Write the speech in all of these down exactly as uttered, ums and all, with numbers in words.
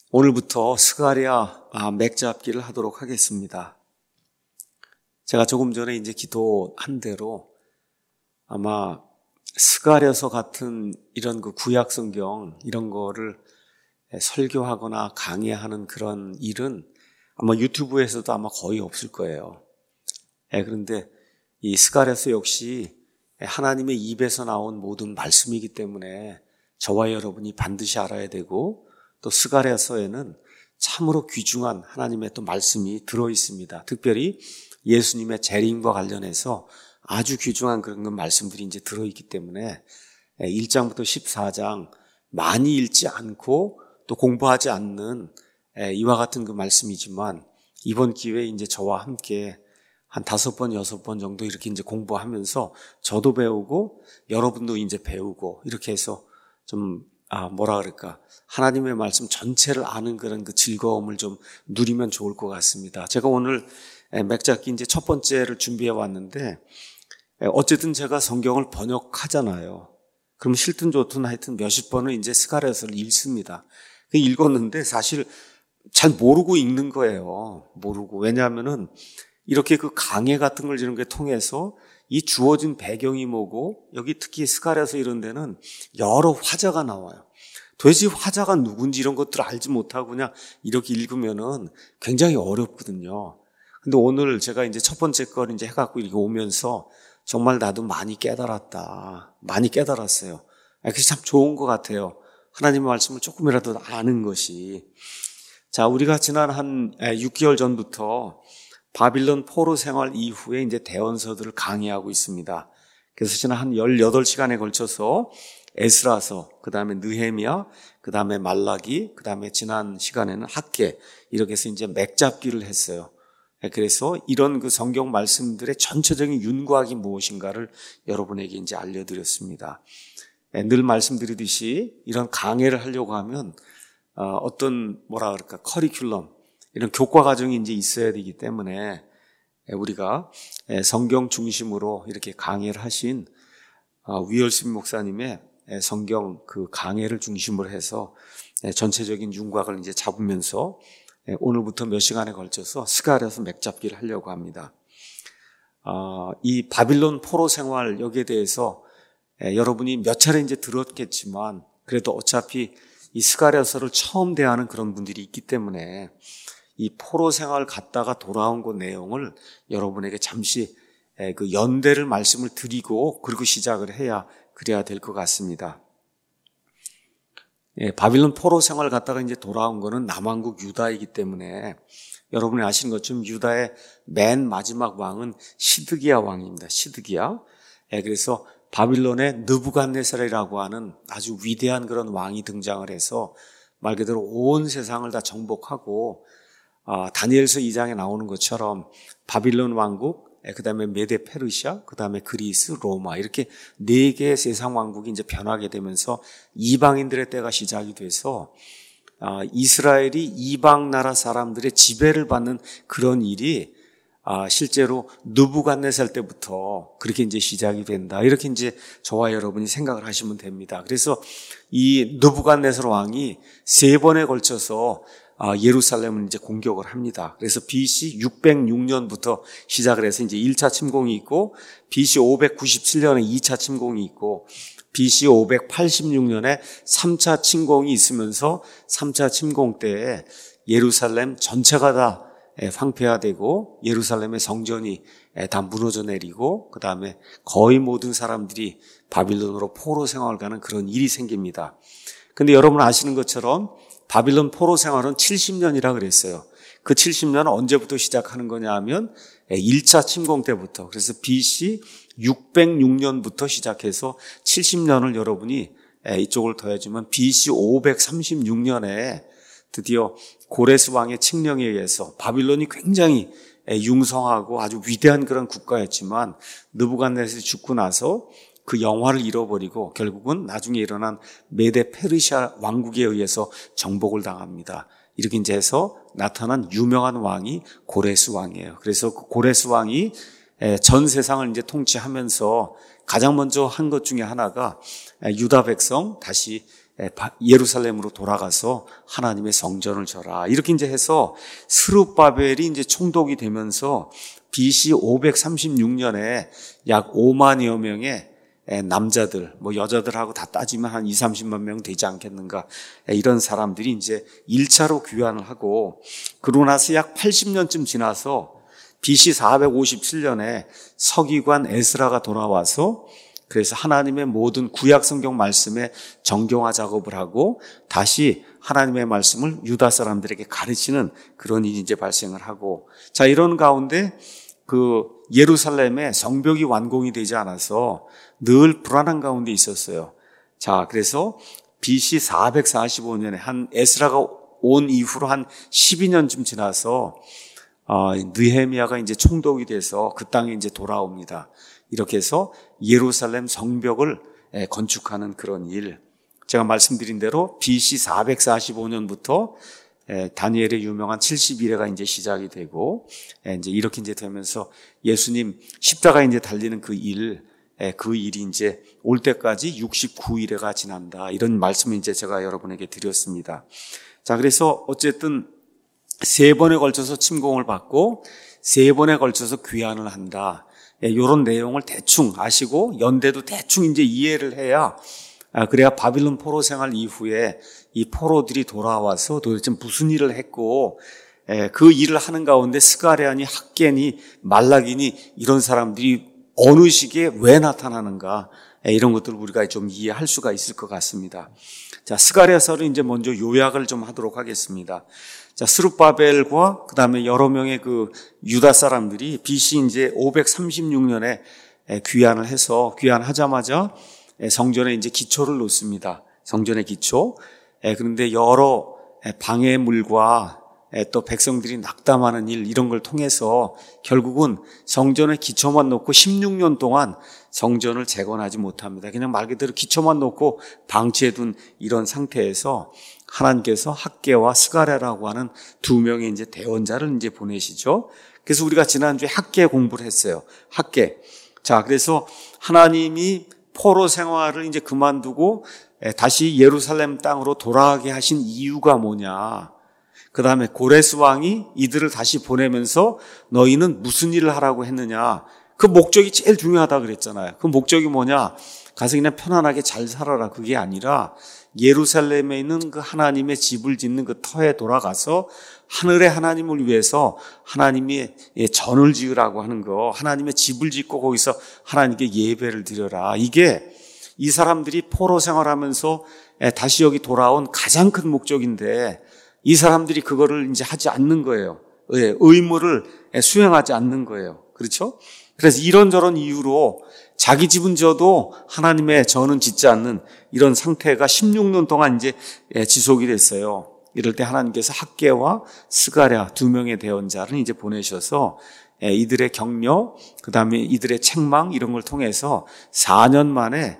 오늘부터 스가랴 맥잡기를 하도록 하겠습니다. 제가 조금 전에 이제 기도한 대로 아마 스가랴서 같은 이런 그 구약 성경 이런 거를 설교하거나 강의하는 그런 일은 아마 유튜브에서도 아마 거의 없을 거예요. 그런데 이 스가랴서 역시 하나님의 입에서 나온 모든 말씀이기 때문에 저와 여러분이 반드시 알아야 되고, 또 스가랴서에는 참으로 귀중한 하나님의 또 말씀이 들어 있습니다. 특별히 예수님의 재림과 관련해서 아주 귀중한 그런 말씀들이 이제 들어 있기 때문에 일 장부터 십사 장 많이 읽지 않고 또 공부하지 않는 이와 같은 그 말씀이지만, 이번 기회에 이제 저와 함께 한 다섯 번, 여섯 번 정도 이렇게 이제 공부하면서 저도 배우고 여러분도 이제 배우고 이렇게 해서 좀 아, 뭐라 그럴까. 하나님의 말씀 전체를 아는 그런 그 즐거움을 좀 누리면 좋을 것 같습니다. 제가 오늘 맥잡기 이제 첫 번째를 준비해 왔는데, 어쨌든 제가 성경을 번역하잖아요. 그럼 싫든 좋든 하여튼 몇십 번을 이제 스가랴서를 읽습니다. 읽었는데 사실 잘 모르고 읽는 거예요. 모르고. 왜냐하면은 이렇게 그 강해 같은 걸 이런 게 통해서 이 주어진 배경이 뭐고, 여기 특히 스가랴서 이런 데는 여러 화자가 나와요. 도대체 화자가 누군지 이런 것들을 알지 못하고 그냥 이렇게 읽으면은 굉장히 어렵거든요. 근데 오늘 제가 이제 첫 번째 걸 이제 해갖고 이렇게 오면서 정말 나도 많이 깨달았다. 많이 깨달았어요. 그래서 참 좋은 것 같아요. 하나님의 말씀을 조금이라도 아는 것이. 자, 우리가 지난 한 육 개월 전부터 바빌론 포로 생활 이후에 이제 대언서들을 강의하고 있습니다. 그래서 지난 한 열여덟 시간에 걸쳐서 에스라서, 그 다음에 느헤미야, 그 다음에 말라기, 그 다음에 지난 시간에는 학개, 이렇게 해서 이제 맥잡기를 했어요. 그래서 이런 그 성경 말씀들의 전체적인 윤곽이 무엇인가를 여러분에게 이제 알려드렸습니다. 늘 말씀드리듯이 이런 강의를 하려고 하면 어떤 뭐라 그럴까 커리큘럼, 이런 교과 과정이 이제 있어야 되기 때문에 우리가 성경 중심으로 이렇게 강의를 하신 위얼슨 목사님의 성경 그 강의를 중심으로 해서 전체적인 윤곽을 이제 잡으면서 오늘부터 몇 시간에 걸쳐서 스가랴서 맥잡기를 하려고 합니다. 이 바빌론 포로 생활 여기에 대해서 여러분이 몇 차례 이제 들었겠지만, 그래도 어차피 이 스가랴서를 처음 대하는 그런 분들이 있기 때문에 이 포로 생활 갔다가 돌아온 그 내용을 여러분에게 잠시 그 연대를 말씀을 드리고 그리고 시작을 해야 그래야 될 것 같습니다. 예, 바빌론 포로 생활 갔다가 이제 돌아온 거는 남왕국 유다이기 때문에 여러분이 아시는 것처럼 유다의 맨 마지막 왕은 시드기야 왕입니다. 시드기야. 예, 그래서 바빌론의 느부갓네살이라고 하는 아주 위대한 그런 왕이 등장을 해서 말 그대로 온 세상을 다 정복하고, 아, 다니엘서 이 장에 나오는 것처럼 바빌론 왕국, 그 다음에 메데 페르시아, 그 다음에 그리스, 로마, 이렇게 네 개의 세상 왕국이 이제 변하게 되면서 이방인들의 때가 시작이 돼서 아, 이스라엘이 이방 나라 사람들의 지배를 받는 그런 일이 아, 실제로 느부갓네살 때부터 그렇게 이제 시작이 된다. 이렇게 이제 저와 여러분이 생각을 하시면 됩니다. 그래서 이 느부갓네살 왕이 세 번에 걸쳐서 예루살렘을 이제 공격을 합니다. 그래서 비씨 육백육 년부터 시작을 해서 이제 일 차 침공이 있고, 비씨 오백구십칠 년에 이 차 침공이 있고, 비씨 오백팔십육 년에 삼 차 침공이 있으면서 삼 차 침공 때에 예루살렘 전체가 다 황폐화되고 예루살렘의 성전이 다 무너져 내리고, 그 다음에 거의 모든 사람들이 바빌론으로 포로 생활을 가는 그런 일이 생깁니다. 근데 여러분 아시는 것처럼 바빌론 포로 생활은 칠십 년이라 그랬어요. 그 칠십 년은 언제부터 시작하는 거냐 하면 일 차 침공 때부터. 그래서 비씨 육백육 년부터 시작해서 칠십 년을 여러분이 이쪽을 더해주면 비씨 오백삼십육 년에 드디어 고레스 왕의 칙령에 의해서 바빌론이 굉장히 융성하고 아주 위대한 그런 국가였지만 느부갓네살이 죽고 나서 그 영화를 잃어버리고 결국은 나중에 일어난 메데 페르시아 왕국에 의해서 정복을 당합니다. 이렇게 이제 해서 나타난 유명한 왕이 고레스 왕이에요. 그래서 그 고레스 왕이 전 세상을 이제 통치하면서 가장 먼저 한 것 중에 하나가 유다 백성 다시 예루살렘으로 돌아가서 하나님의 성전을 져라. 이렇게 이제 해서 스룹바벨이 이제 총독이 되면서 비씨 오백삼십육 년에 약 오만여 명의 남자들, 뭐 여자들하고 다 따지면 한 이삼십만 명 되지 않겠는가. 이런 사람들이 이제 일 차로 귀환을 하고, 그러고 나서 약 팔십 년쯤 지나서 비씨 사백오십칠 년에 서기관 에스라가 돌아와서 그래서 하나님의 모든 구약 성경 말씀의 정경화 작업을 하고 다시 하나님의 말씀을 유다 사람들에게 가르치는 그런 일이 이제 발생을 하고, 자, 이런 가운데 그 예루살렘의 성벽이 완공이 되지 않아서 늘 불안한 가운데 있었어요. 자, 그래서 비씨 사백사십오 년에 한 에스라가 온 이후로 한 십이 년쯤 지나서 어, 느헤미야가 이제 총독이 돼서 그 땅에 이제 돌아옵니다. 이렇게 해서 예루살렘 성벽을 건축하는 그런 일. 제가 말씀드린 대로 비씨 사백사십오 년부터 다니엘의 유명한 칠십일 회가 이제 시작이 되고, 이제 이렇게 이제 되면서 예수님 십자가 이제 달리는 그 일, 그 일이 이제 올 때까지 육십구 일회가 지난다. 이런 말씀을 이제 제가 여러분에게 드렸습니다. 자, 그래서 어쨌든 세 번에 걸쳐서 침공을 받고 세 번에 걸쳐서 귀환을 한다. 이런 내용을 대충 아시고 연대도 대충 이제 이해를 해야, 그래야 바빌론 포로 생활 이후에 이 포로들이 돌아와서 도대체 무슨 일을 했고 그 일을 하는 가운데 스가랴니 학개니 말라기니 이런 사람들이 어느 시기에 왜 나타나는가, 이런 것들을 우리가 좀 이해할 수가 있을 것 같습니다. 자, 스가랴서를 이제 먼저 요약을 좀 하도록 하겠습니다. 자, 스룹바벨과 그 다음에 여러 명의 그 유다 사람들이 비씨 이제 오백삼십육 년에 귀환을 해서 귀환하자마자 성전에 이제 기초를 놓습니다. 성전의 기초. 그런데 여러 방해물과 또 백성들이 낙담하는 일, 이런 걸 통해서 결국은 성전의 기초만 놓고 십육 년 동안 성전을 재건하지 못합니다. 그냥 말 그대로 기초만 놓고 방치해둔 이런 상태에서 하나님께서 학개와 스가랴라고 하는 두 명의 이제 대원자를 이제 보내시죠. 그래서 우리가 지난주에 학개 공부를 했어요. 학개. 자, 그래서 하나님이 포로 생활을 이제 그만두고 다시 예루살렘 땅으로 돌아가게 하신 이유가 뭐냐. 그 다음에 고레스 왕이 이들을 다시 보내면서 너희는 무슨 일을 하라고 했느냐. 그 목적이 제일 중요하다 그랬잖아요. 그 목적이 뭐냐. 가서 그냥 편안하게 잘 살아라. 그게 아니라 예루살렘에 있는 그 하나님의 집을 짓는 그 터에 돌아가서 하늘의 하나님을 위해서 하나님의 전을 지으라고 하는 거, 하나님의 집을 짓고 거기서 하나님께 예배를 드려라. 이게 이 사람들이 포로 생활하면서 다시 여기 돌아온 가장 큰 목적인데 이 사람들이 그거를 이제 하지 않는 거예요. 의무를 수행하지 않는 거예요. 그렇죠? 그래서 이런저런 이유로 자기 집은 져도 하나님의 전은 짓지 않는 이런 상태가 십육 년 동안 이제 지속이 됐어요. 이럴 때 하나님께서 학개와 스가랴 두 명의 대언자를 이제 보내셔서 이들의 격려, 그 다음에 이들의 책망 이런 걸 통해서 사 년 만에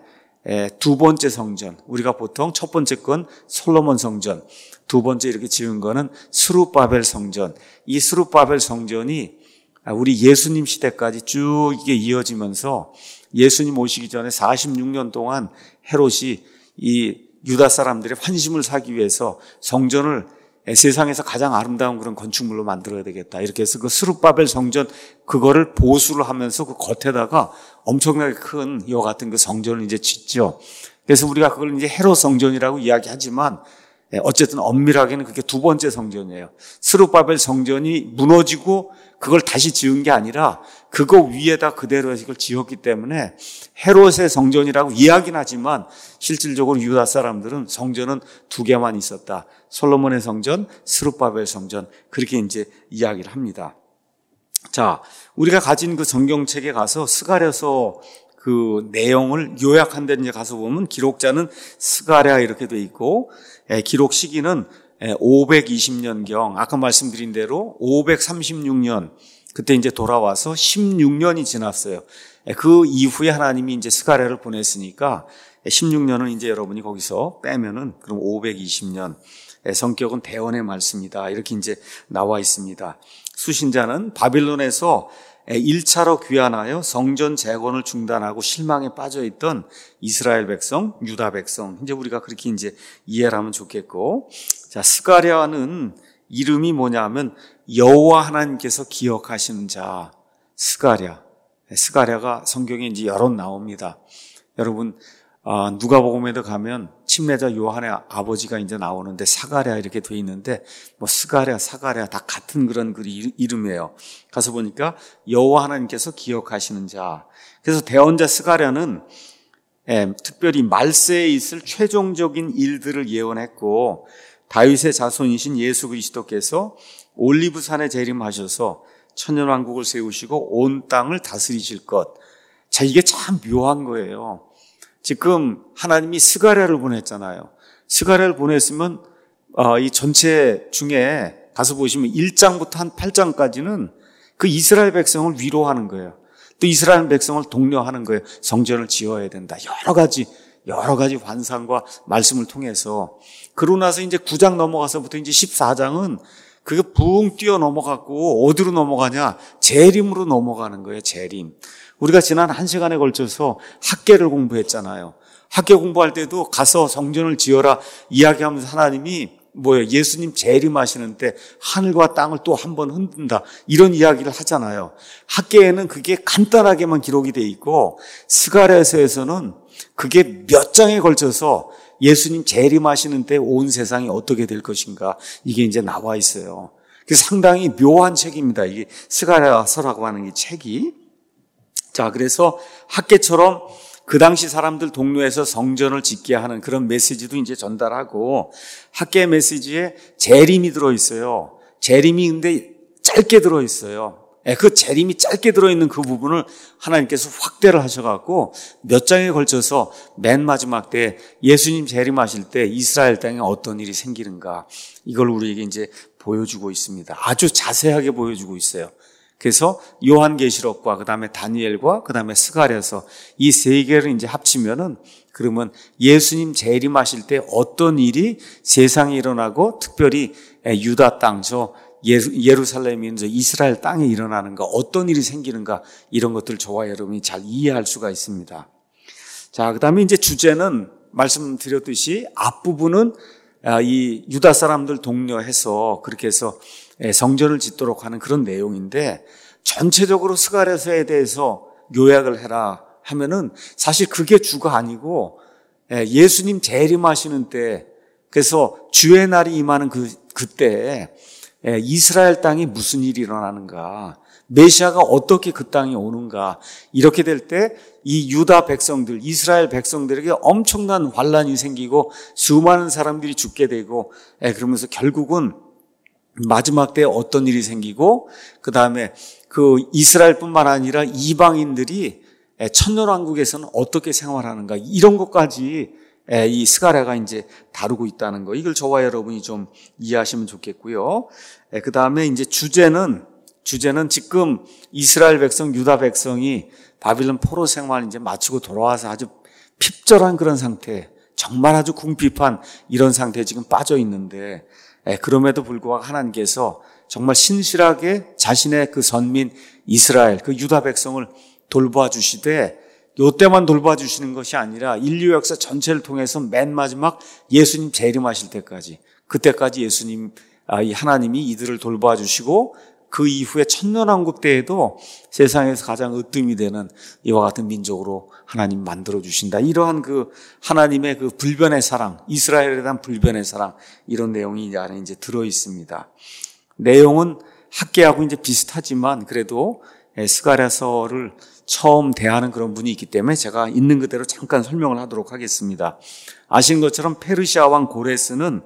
두 번째 성전, 우리가 보통 첫 번째 건 솔로몬 성전, 두 번째 이렇게 지은 거는 스룹바벨 성전. 이 스룹바벨 성전이 우리 예수님 시대까지 쭉 이게 이어지면서 예수님 오시기 전에 사십육 년 동안 헤롯이 이 유다 사람들의 환심을 사기 위해서 성전을 세상에서 가장 아름다운 그런 건축물로 만들어야 되겠다. 이렇게 해서 그 스룹바벨 성전 그거를 보수를 하면서 그 겉에다가 엄청나게 큰 이와 같은 그 성전을 이제 짓죠. 그래서 우리가 그걸 이제 헤롯 성전이라고 이야기하지만 어쨌든 엄밀하게는 그게 두 번째 성전이에요. 스룹바벨 성전이 무너지고 그걸 다시 지은 게 아니라 그거 위에다 그대로 이걸 지었기 때문에 헤롯의 성전이라고 이야기는 하지만 실질적으로 유다 사람들은 성전은 두 개만 있었다. 솔로몬의 성전, 스룹바벨 성전, 그렇게 이제 이야기를 합니다. 자, 우리가 가진 그 성경책에 가서 스가랴서 그 내용을 요약한 데 이제 가서 보면 기록자는 스가랴 이렇게 돼 있고 기록 시기는 오백이십 년경, 아까 말씀드린 대로 오백삼십육 년, 그때 이제 돌아와서 십육 년이 지났어요. 그 이후에 하나님이 이제 스가랴를 보냈으니까 십육 년은 이제 여러분이 거기서 빼면은 그럼 오백이십 년. 성격은 대언의 말씀이다. 이렇게 이제 나와 있습니다. 수신자는 바빌론에서 일 차로 귀환하여 성전 재건을 중단하고 실망에 빠져있던 이스라엘 백성, 유다 백성. 이제 우리가 그렇게 이제 이해를 하면 좋겠고. 자, 스가랴는 이름이 뭐냐면 여호와 하나님께서 기억하시는 자, 스가랴. 스가랴가 성경에 이제 여러 나옵니다. 여러분, 아, 누가복음에도 가면 침례자 요한의 아버지가 이제 나오는데 사가랴 이렇게 돼 있는데 뭐 스가랴, 사가랴 다 같은 그런 그 이름이에요. 가서 보니까 여호와 하나님께서 기억하시는 자. 그래서 대언자 스가랴는 예, 특별히 말세에 있을 최종적인 일들을 예언했고 다윗의 자손이신 예수 그리스도께서 올리브산에 재림하셔서 천년왕국을 세우시고 온 땅을 다스리실 것. 자, 이게 참 묘한 거예요. 지금 하나님이 스가랴를 보냈잖아요. 스가랴를 보냈으면 어, 이 전체 중에 가서 보시면 일 장부터 한 팔 장까지는 그 이스라엘 백성을 위로하는 거예요. 또 이스라엘 백성을 독려하는 거예요. 성전을 지어야 된다. 여러 가지 여러 가지 환상과 말씀을 통해서. 그러고 나서 이제 구 장 넘어가서부터 이제 십사 장은 그게 붕 뛰어 넘어갔고 어디로 넘어가냐? 재림으로 넘어가는 거예요. 재림. 우리가 지난 한 시간에 걸쳐서 학계를 공부했잖아요. 학계 공부할 때도 가서 성전을 지어라 이야기하면서 하나님이 뭐예요? 예수님 재림하시는 때 하늘과 땅을 또 한 번 흔든다. 이런 이야기를 하잖아요. 학계에는 그게 간단하게만 기록이 돼 있고 스가랴서에서는 그게 몇 장에 걸쳐서 예수님 재림하시는 때 온 세상이 어떻게 될 것인가 이게 이제 나와 있어요. 그래서 상당히 묘한 책입니다. 이게 스가랴서라고 하는 이 책이. 자, 그래서 학계처럼 그 당시 사람들 동료에서 성전을 짓게 하는 그런 메시지도 이제 전달하고 학계 메시지에 재림이 들어있어요. 재림이 근데 짧게 들어있어요. 그 재림이 짧게 들어있는 그 부분을 하나님께서 확대를 하셔갖고 몇 장에 걸쳐서 맨 마지막 때 예수님 재림하실 때 이스라엘 땅에 어떤 일이 생기는가 이걸 우리에게 이제 보여주고 있습니다. 아주 자세하게 보여주고 있어요. 그래서 요한계시록과 그다음에 다니엘과 그다음에 스가랴서 이 세 개를 이제 합치면은 그러면 예수님 재림하실 때 어떤 일이 세상에 일어나고 특별히 유다 땅, 저 예루살렘인 저 이스라엘 땅에 일어나는가, 어떤 일이 생기는가 이런 것들 저와 여러분이 잘 이해할 수가 있습니다. 자, 그다음에 이제 주제는 말씀드렸듯이 앞부분은 이 유다 사람들 독려해서 그렇게 해서 성전을 짓도록 하는 그런 내용인데 전체적으로 스가랴서에 대해서 요약을 해라 하면은 사실 그게 주가 아니고 예수님 재림하시는 때 그래서 주의 날이 임하는 그 그때 이스라엘 땅에 무슨 일이 일어나는가, 메시아가 어떻게 그 땅에 오는가, 이렇게 될 때 이 유다 백성들, 이스라엘 백성들에게 엄청난 환란이 생기고 수많은 사람들이 죽게 되고 그러면서 결국은 마지막 때에 어떤 일이 생기고 그 다음에 그 이스라엘뿐만 아니라 이방인들이 천년왕국에서는 어떻게 생활하는가 이런 것까지 이 스가랴가 이제 다루고 있다는 거, 이걸 저와 여러분이 좀 이해하시면 좋겠고요. 그 다음에 이제 주제는 주제는 지금 이스라엘 백성, 유다 백성이 바빌론 포로 생활 이제 마치고 돌아와서 아주 핍절한 그런 상태, 정말 아주 궁핍한 이런 상태에 지금 빠져 있는데 그럼에도 불구하고 하나님께서 정말 신실하게 자신의 그 선민 이스라엘, 그 유다 백성을 돌봐 주시되 요때만 돌봐 주시는 것이 아니라 인류 역사 전체를 통해서 맨 마지막 예수님 재림하실 때까지, 그때까지 예수님, 이 하나님이 이들을 돌봐 주시고 그 이후에 천년왕국 때에도 세상에서 가장 으뜸이 되는 이와 같은 민족으로 하나님 만들어 주신다. 이러한 그 하나님의 그 불변의 사랑, 이스라엘에 대한 불변의 사랑, 이런 내용이 이 안에 이제 들어 있습니다. 내용은 학계하고 이제 비슷하지만 그래도 스가랴서를 처음 대하는 그런 분이 있기 때문에 제가 있는 그대로 잠깐 설명을 하도록 하겠습니다. 아시는 것처럼 페르시아 왕 고레스는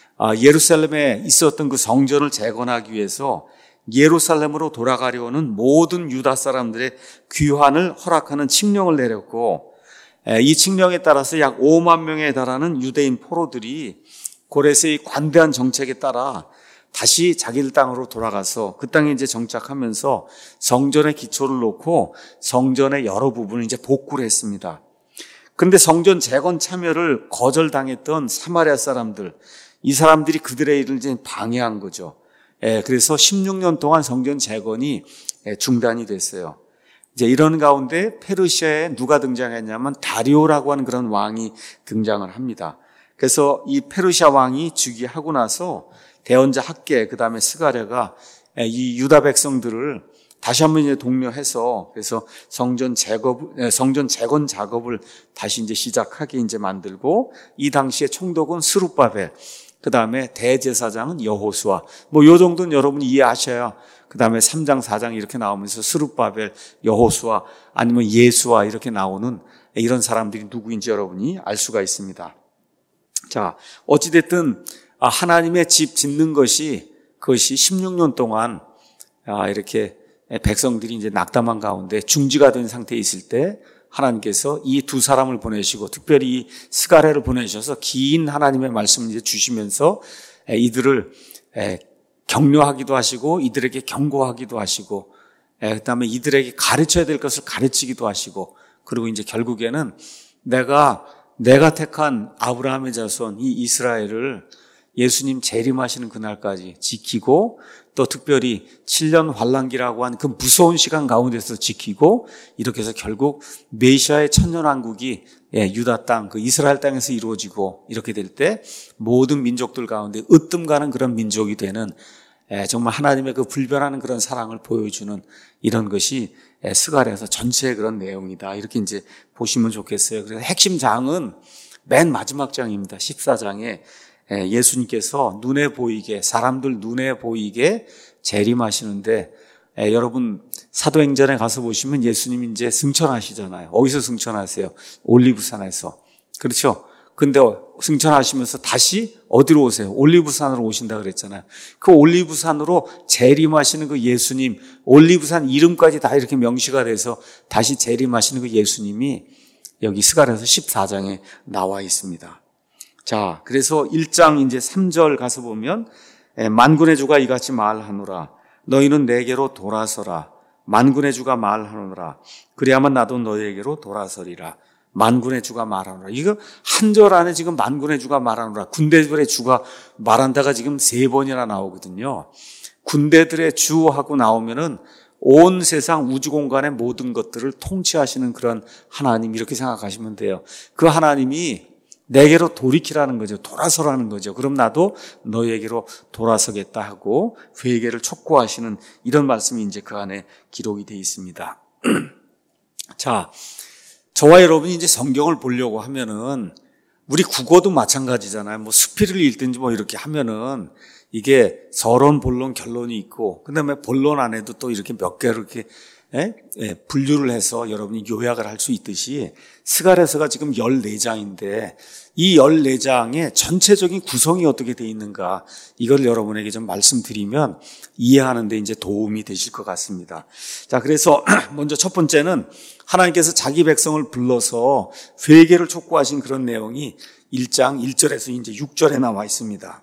예루살렘에 있었던 그 성전을 재건하기 위해서 예루살렘으로 돌아가려는 모든 유다 사람들의 귀환을 허락하는 칙령을 내렸고, 이 칙령에 따라서 약 오만 명에 달하는 유대인 포로들이 고레스의 관대한 정책에 따라 다시 자기들 땅으로 돌아가서 그 땅에 이제 정착하면서 성전의 기초를 놓고 성전의 여러 부분을 이제 복구를 했습니다. 그런데 성전 재건 참여를 거절당했던 사마리아 사람들, 이 사람들이 그들의 일을 이제 방해한 거죠. 예, 그래서 십육 년 동안 성전 재건이 예, 중단이 됐어요. 이제 이런 가운데 페르시아에 누가 등장했냐면 다리오라고 하는 그런 왕이 등장을 합니다. 그래서 이 페르시아 왕이 즉위하고 나서 대언자 학계, 그 다음에 스가랴가 이 유다 백성들을 다시 한번 이제 독려해서 그래서 성전 재건, 성전 재건 작업을 다시 이제 시작하게 이제 만들고, 이 당시에 총독은 스룹바벨, 그 다음에 대제사장은 여호수아, 뭐 요 정도는 여러분이 이해하셔야, 그 다음에 삼 장, 사 장 이렇게 나오면서 스룹바벨, 여호수아, 아니면 예수아 이렇게 나오는 이런 사람들이 누구인지 여러분이 알 수가 있습니다. 자, 어찌됐든 하나님의 집 짓는 것이, 그것이 십육 년 동안 이렇게 백성들이 이제 낙담한 가운데 중지가 된 상태에 있을 때 하나님께서 이 두 사람을 보내시고, 특별히 이 스가랴를 보내셔서 긴 하나님의 말씀을 이제 주시면서 이들을 격려하기도 하시고, 이들에게 경고하기도 하시고, 그다음에 이들에게 가르쳐야 될 것을 가르치기도 하시고, 그리고 이제 결국에는 내가 내가 택한 아브라함의 자손 이 이스라엘을 예수님 재림하시는 그날까지 지키고, 또 특별히 칠 년 환란기라고 하는 그 무서운 시간 가운데서 지키고, 이렇게 해서 결국 메시아의 천년왕국이 유다 땅, 그 이스라엘 땅에서 이루어지고, 이렇게 될 때 모든 민족들 가운데 으뜸 가는 그런 민족이 되는, 정말 하나님의 그 불변하는 그런 사랑을 보여주는 이런 것이 스가랴에서 전체의 그런 내용이다, 이렇게 이제 보시면 좋겠어요. 그래서 핵심 장은 맨 마지막 장입니다. 십사 장에 예수님께서 눈에 보이게, 사람들 눈에 보이게 재림하시는데, 에, 여러분 사도행전에 가서 보시면 예수님이 이제 승천하시잖아요. 어디서 승천하세요? 올리브산에서. 그렇죠? 근데 승천하시면서 다시 어디로 오세요? 올리브산으로 오신다 그랬잖아요. 그 올리브산으로 재림하시는 그 예수님, 올리브산 이름까지 다 이렇게 명시가 돼서 다시 재림하시는 그 예수님이 여기 스가랴서 십사 장에 나와 있습니다. 자, 그래서 일 장 이제 삼 절 가서 보면, 만군의 주가 이같이 말하노라. 너희는 내게로 돌아서라. 만군의 주가 말하노라. 그래야만 나도 너희에게로 돌아서리라. 만군의 주가 말하노라. 이거 한 절 안에 지금 만군의 주가 말하노라, 군대들의 주가 말한다가 지금 세 번이나 나오거든요. 군대들의 주하고 나오면은 온 세상 우주 공간의 모든 것들을 통치하시는 그런 하나님, 이렇게 생각하시면 돼요. 그 하나님이 내게로 돌이키라는 거죠. 돌아서라는 거죠. 그럼 나도 너희에게로 돌아서겠다 하고 회개를 촉구하시는 이런 말씀이 이제 그 안에 기록이 되어 있습니다. 자, 저와 여러분이 이제 성경을 보려고 하면은, 우리 국어도 마찬가지잖아요. 뭐 수필을 읽든지 뭐 이렇게 하면은 이게 서론, 본론, 결론이 있고, 그 다음에 본론 안에도 또 이렇게 몇 개로 이렇게 예? 예, 분류를 해서 여러분이 요약을 할 수 있듯이, 스가랴서가 지금 열네 장인데 이 열네 장의 전체적인 구성이 어떻게 되어 있는가, 이걸 여러분에게 좀 말씀드리면 이해하는 데 이제 도움이 되실 것 같습니다. 자, 그래서 먼저 첫 번째는 하나님께서 자기 백성을 불러서 회개를 촉구하신 그런 내용이 일 장 일 절에서 이제 육 절에 나와 있습니다.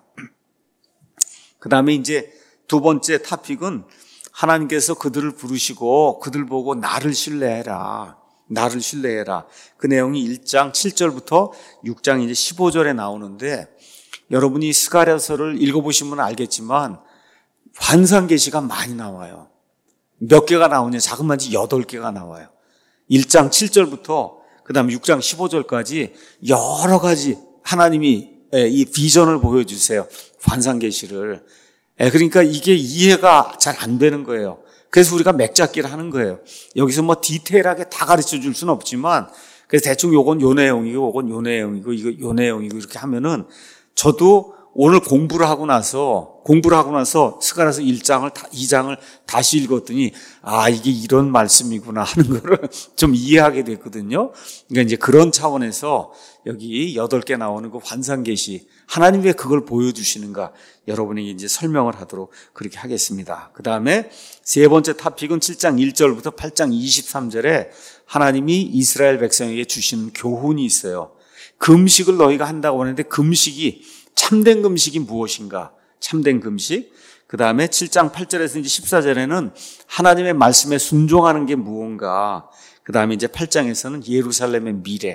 그 다음에 이제 두 번째 토픽은 하나님께서 그들을 부르시고 그들 보고 나를 신뢰해라, 나를 신뢰해라. 그 내용이 일 장 칠 절부터 육 장 이제 십오 절에 나오는데, 여러분이 스가랴서를 읽어보시면 알겠지만 환상 계시가 많이 나와요. 몇 개가 나오냐? 자그마치 여덟 개가 나와요. 일 장 칠 절부터 그 다음에 육 장 십오 절까지 여러 가지 하나님이 이 비전을 보여주세요. 환상 계시를. 그러니까 이게 이해가 잘 안 되는 거예요. 그래서 우리가 맥잡기를 하는 거예요. 여기서 뭐 디테일하게 다 가르쳐 줄 수는 없지만, 그래서 대충 요건 요 내용이고, 요건 요 내용이고, 이거 요 내용이고, 이렇게 하면은, 저도 오늘 공부를 하고 나서, 공부를 하고 나서 스가랴서 일 장을, 이 장을 다시 읽었더니, 아, 이게 이런 말씀이구나 하는 거를 좀 이해하게 됐거든요. 그러니까 이제 그런 차원에서 여기 여덟 개 나오는 그 환상 계시, 하나님 왜 그걸 보여주시는가, 여러분에게 이제 설명을 하도록 그렇게 하겠습니다. 그 다음에 세 번째 토픽은 칠 장 일 절부터 팔 장 이십삼 절에 하나님이 이스라엘 백성에게 주시는 교훈이 있어요. 금식을 너희가 한다고 하는데, 금식이, 참된 금식이 무엇인가? 참된 금식. 그 다음에 칠 장 팔 절에서 이제 십사 절에는 하나님의 말씀에 순종하는 게 무언가. 그 다음에 이제 팔 장에서는 예루살렘의 미래,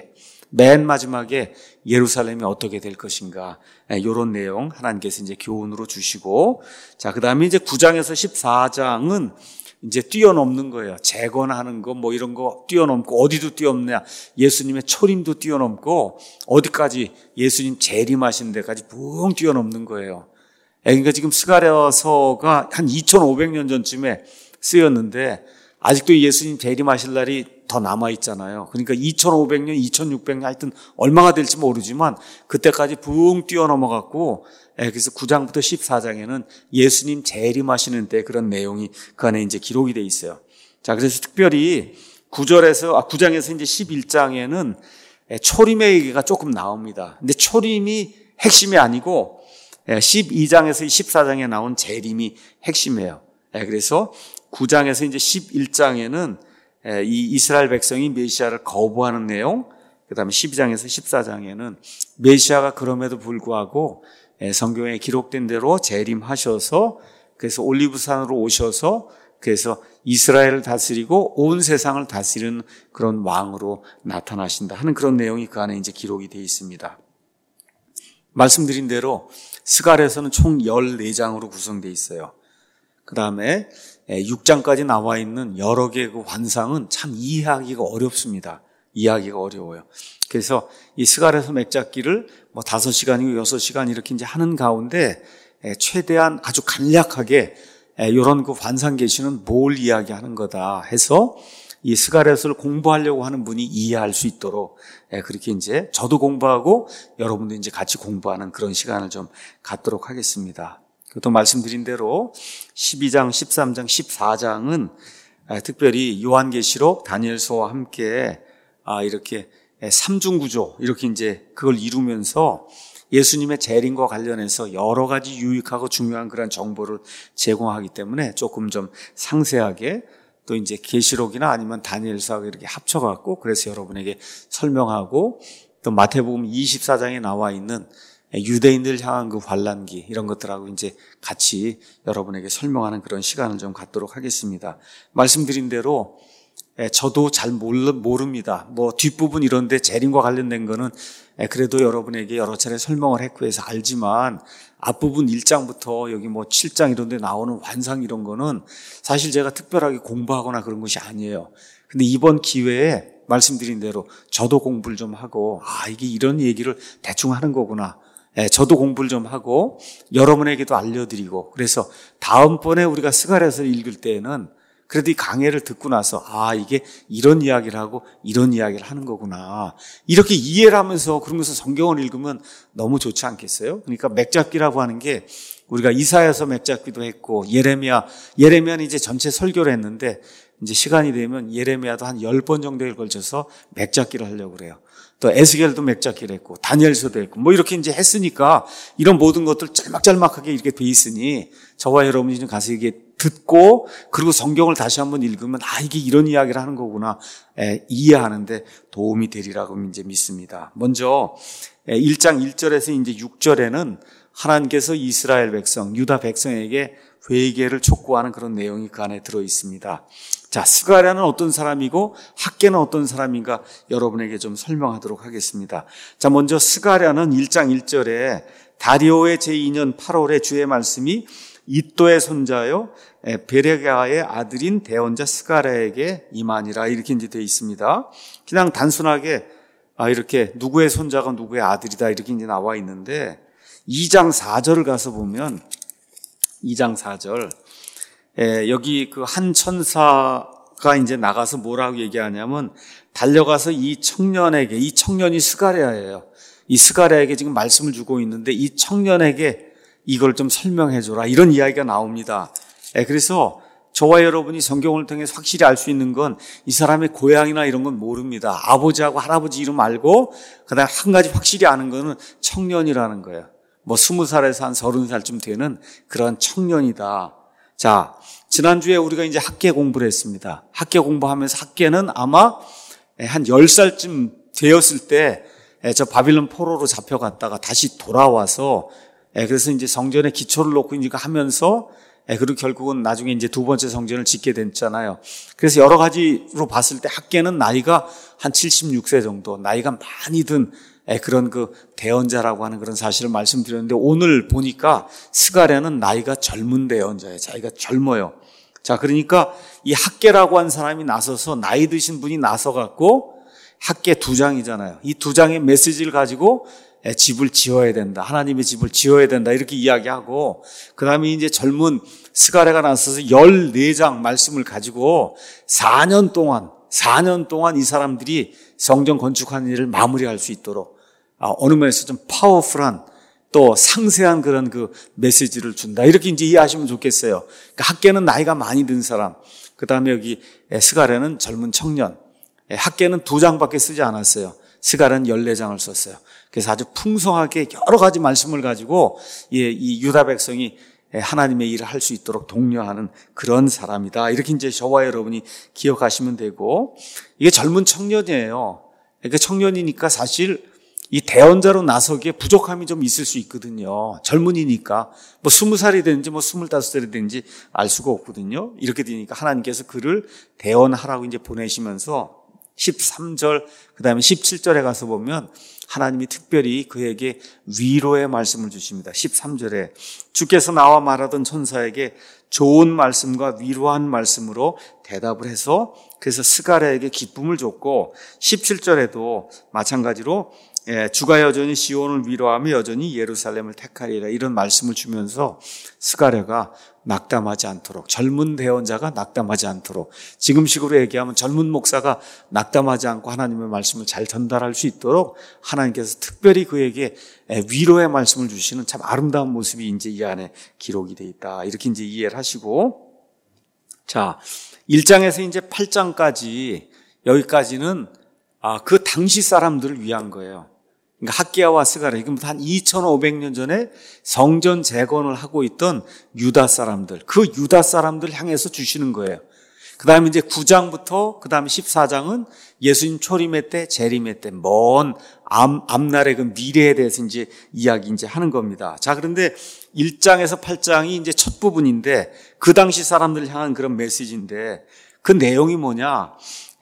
맨 마지막에 예루살렘이 어떻게 될 것인가, 이런 내용 하나님께서 이제 교훈으로 주시고, 자, 그 다음에 이제 구 장에서 십사 장은 이제 뛰어넘는 거예요. 재건하는 거, 뭐 이런 거 뛰어넘고, 어디도 뛰어넘냐. 예수님의 초림도 뛰어넘고, 어디까지 예수님 재림하신 데까지 붕 뛰어넘는 거예요. 그러니까 지금 스가랴서가 한 이천오백 년 전쯤에 쓰였는데, 아직도 예수님 재림하실 날이 더 남아있잖아요. 그러니까 이천오백 년, 이천육백 년 하여튼 얼마가 될지 모르지만 그때까지 붕 뛰어넘어갖고, 그래서 구 장부터 십사 장에는 예수님 재림하시는 때 그런 내용이 그 안에 이제 기록이 돼 있어요. 자, 그래서 특별히 구 절에서, 아, 구 장에서 이제 십일 장에는 초림의 얘기가 조금 나옵니다. 근데 초림이 핵심이 아니고 십이 장에서 십사 장에 나온 재림이 핵심이에요. 그래서 구 장에서 이제 십일 장에는 이 이스라엘 백성이 메시아를 거부하는 내용, 그 다음에 십이 장에서 십사 장에는 메시아가 그럼에도 불구하고 성경에 기록된 대로 재림하셔서, 그래서 올리브산으로 오셔서 그래서 이스라엘을 다스리고 온 세상을 다스리는 그런 왕으로 나타나신다 하는 그런 내용이 그 안에 이제 기록이 되어 있습니다. 말씀드린 대로 스가랴서는 총 열네 장으로 구성되어 있어요. 그 다음에 육 장까지 나와 있는 여러 개의 그 환상은 참 이해하기가 어렵습니다. 이해하기가 어려워요. 그래서 이 스가랴서 맥잡기를 뭐 다섯 시간이고 여섯 시간 이렇게 이제 하는 가운데 최대한 아주 간략하게 이런 그 환상 계시는 뭘 이야기하는 거다 해서 이 스가랴서를 공부하려고 하는 분이 이해할 수 있도록 그렇게 이제 저도 공부하고 여러분도 이제 같이 공부하는 그런 시간을 좀 갖도록 하겠습니다. 또 말씀드린 대로 십이 장, 십삼 장, 십사 장은 특별히 요한계시록, 다니엘서와 함께 이렇게 삼중구조 이렇게 이제 그걸 이루면서 예수님의 재림과 관련해서 여러 가지 유익하고 중요한 그런 정보를 제공하기 때문에 조금 좀 상세하게 또 이제 계시록이나 아니면 다니엘서하고 이렇게 합쳐갖고 그래서 여러분에게 설명하고, 또 마태복음 이십사 장에 나와 있는 유대인들 향한 그 환란기 이런 것들하고 이제 같이 여러분에게 설명하는 그런 시간을 좀 갖도록 하겠습니다. 말씀드린 대로 저도 잘 모릅니다. 뭐 뒷부분 이런데 재림과 관련된 거는 그래도 여러분에게 여러 차례 설명을 했고 해서 알지만, 앞부분 일 장부터 여기 뭐 칠 장 이런 데 나오는 환상 이런 거는 사실 제가 특별하게 공부하거나 그런 것이 아니에요. 근데 이번 기회에 말씀드린 대로 저도 공부를 좀 하고, 아, 이게 이런 얘기를 대충 하는 거구나. 예, 저도 공부를 좀 하고 여러분에게도 알려드리고, 그래서 다음번에 우리가 스가랴서를 읽을 때에는 그래도 이 강해를 듣고 나서 아, 이게 이런 이야기를 하고 이런 이야기를 하는 거구나, 이렇게 이해를 하면서 그러면서 성경을 읽으면 너무 좋지 않겠어요? 그러니까 맥잡기라고 하는 게 우리가 이사야서 맥잡기도 했고 예레미야, 예레미야는 이제 전체 설교를 했는데 이제 시간이 되면 예레미야도 한 열 번 정도에 걸쳐서 맥잡기를 하려고 그래요. 또 에스겔도 맥잡기를 했고 다니엘서도 했고 뭐 이렇게 이제 했으니까 이런 모든 것들 짤막짤막하게 이렇게 돼 있으니 저와 여러분이 좀 가서 이게 듣고 그리고 성경을 다시 한번 읽으면 아, 이게 이런 이야기를 하는 거구나, 에, 이해하는데 도움이 되리라고 이제 믿습니다. 먼저 일 장 일 절에서 이제 육 절에는 하나님께서 이스라엘 백성, 유다 백성에게 회개를 촉구하는 그런 내용이 그 안에 들어 있습니다. 자, 스가랴는 어떤 사람이고 학개는 어떤 사람인가 여러분에게 좀 설명하도록 하겠습니다. 자, 먼저 스가랴는 일 장 일 절에 다리오의 제이 년 팔월에 주의 말씀이 이또의 손자요 베레가의 아들인 대언자 스가랴에게 임하니라, 이렇게 이제 되어 있습니다. 그냥 단순하게 아, 이렇게 누구의 손자가 누구의 아들이다 이렇게 이제 나와 있는데, 이 장 사 절을 가서 보면 이 장 사 절 에, 여기 그 한 천사가 이제 나가서 뭐라고 얘기하냐면, 달려가서 이 청년에게, 이 청년이 스가랴예요. 이 스가랴에게 지금 말씀을 주고 있는데 이 청년에게 이걸 좀 설명해 줘라, 이런 이야기가 나옵니다. 에, 그래서 저와 여러분이 성경을 통해서 확실히 알 수 있는 건 이 사람의 고향이나 이런 건 모릅니다. 아버지하고 할아버지 이름 알고 그다음에 한 가지 확실히 아는 거는 청년이라는 거예요. 뭐 스무 살에서 한 서른 살쯤 되는 그런 청년이다. 자, 지난주에 우리가 이제 학계 공부를 했습니다. 학계 공부하면서 학계는 아마 한 열 살쯤 되었을 때 저 바빌론 포로로 잡혀갔다가 다시 돌아와서 그래서 이제 성전에 기초를 놓고 이제 하면서 그리고 결국은 나중에 이제 두 번째 성전을 짓게 됐잖아요. 그래서 여러 가지로 봤을 때 학계는 나이가 한 칠십육 세 정도, 나이가 많이 든 그런 그 대언자라고 하는 그런 사실을 말씀드렸는데, 오늘 보니까 스가랴는 나이가 젊은 대언자예요. 자기가 젊어요. 자, 그러니까 이 학계라고 한 사람이 나서서, 나이 드신 분이 나서갖고, 학계 두 장이잖아요. 이 두 장의 메시지를 가지고 집을 지어야 된다, 하나님의 집을 지어야 된다, 이렇게 이야기하고, 그 다음에 이제 젊은 스가랴가 나서서 열네 장 말씀을 가지고 사 년 동안 사 년 동안 이 사람들이 성전 건축하는 일을 마무리할 수 있도록 어느 면에서 좀 파워풀한, 또 상세한 그런 그 메시지를 준다, 이렇게 이제 이해하시면 좋겠어요. 그러니까 학계는 나이가 많이 든 사람, 그 다음에 여기 스가랴는 젊은 청년. 학계는 두 장밖에 쓰지 않았어요. 스가랴는 열네 장을 썼어요. 그래서 아주 풍성하게 여러 가지 말씀을 가지고 이 유다 백성이 하나님의 일을 할 수 있도록 독려하는 그런 사람이다, 이렇게 이제 저와 여러분이 기억하시면 되고, 이게 젊은 청년이에요. 그러니까 청년이니까 사실 이 대언자로 나서기에 부족함이 좀 있을 수 있거든요. 젊은이니까 뭐 스무 살이 되는지 뭐 스물다섯 살이 되는지 알 수가 없거든요. 이렇게 되니까 하나님께서 그를 대언하라고 이제 보내시면서 십삼 절, 그 다음에 십칠 절에 가서 보면 하나님이 특별히 그에게 위로의 말씀을 주십니다. 십삼 절에 주께서 나와 말하던 천사에게 좋은 말씀과 위로한 말씀으로 대답을 해서, 그래서 스가랴에게 기쁨을 줬고, 십칠 절에도 마찬가지로 주가 여전히 시온을 위로하며 여전히 예루살렘을 택하리라, 이런 말씀을 주면서 스가랴가 낙담하지 않도록, 젊은 대언자가 낙담하지 않도록, 지금식으로 얘기하면 젊은 목사가 낙담하지 않고 하나님의 말씀을 잘 전달할 수 있도록 하나님께서 특별히 그에게 위로의 말씀을 주시는 참 아름다운 모습이 이제 이 안에 기록이 되어 있다, 이렇게 이제 이해를 하시고, 자, 일 장에서 이제 팔 장까지, 여기까지는 아, 그 당시 사람들을 위한 거예요. 그러니까 학계와 스가랴, 지금부터 한 이천오백 년 전에 성전 재건을 하고 있던 유다 사람들, 그 유다 사람들 향해서 주시는 거예요. 그 다음에 이제 구 장부터 그 다음에 십사 장은 예수님 초림의 때, 재림의 때, 먼 앞, 앞날의 그 미래에 대해서 이제 이야기 이제 하는 겁니다. 자, 그런데 일 장에서 팔 장이 이제 첫 부분인데, 그 당시 사람들을 향한 그런 메시지인데, 그 내용이 뭐냐?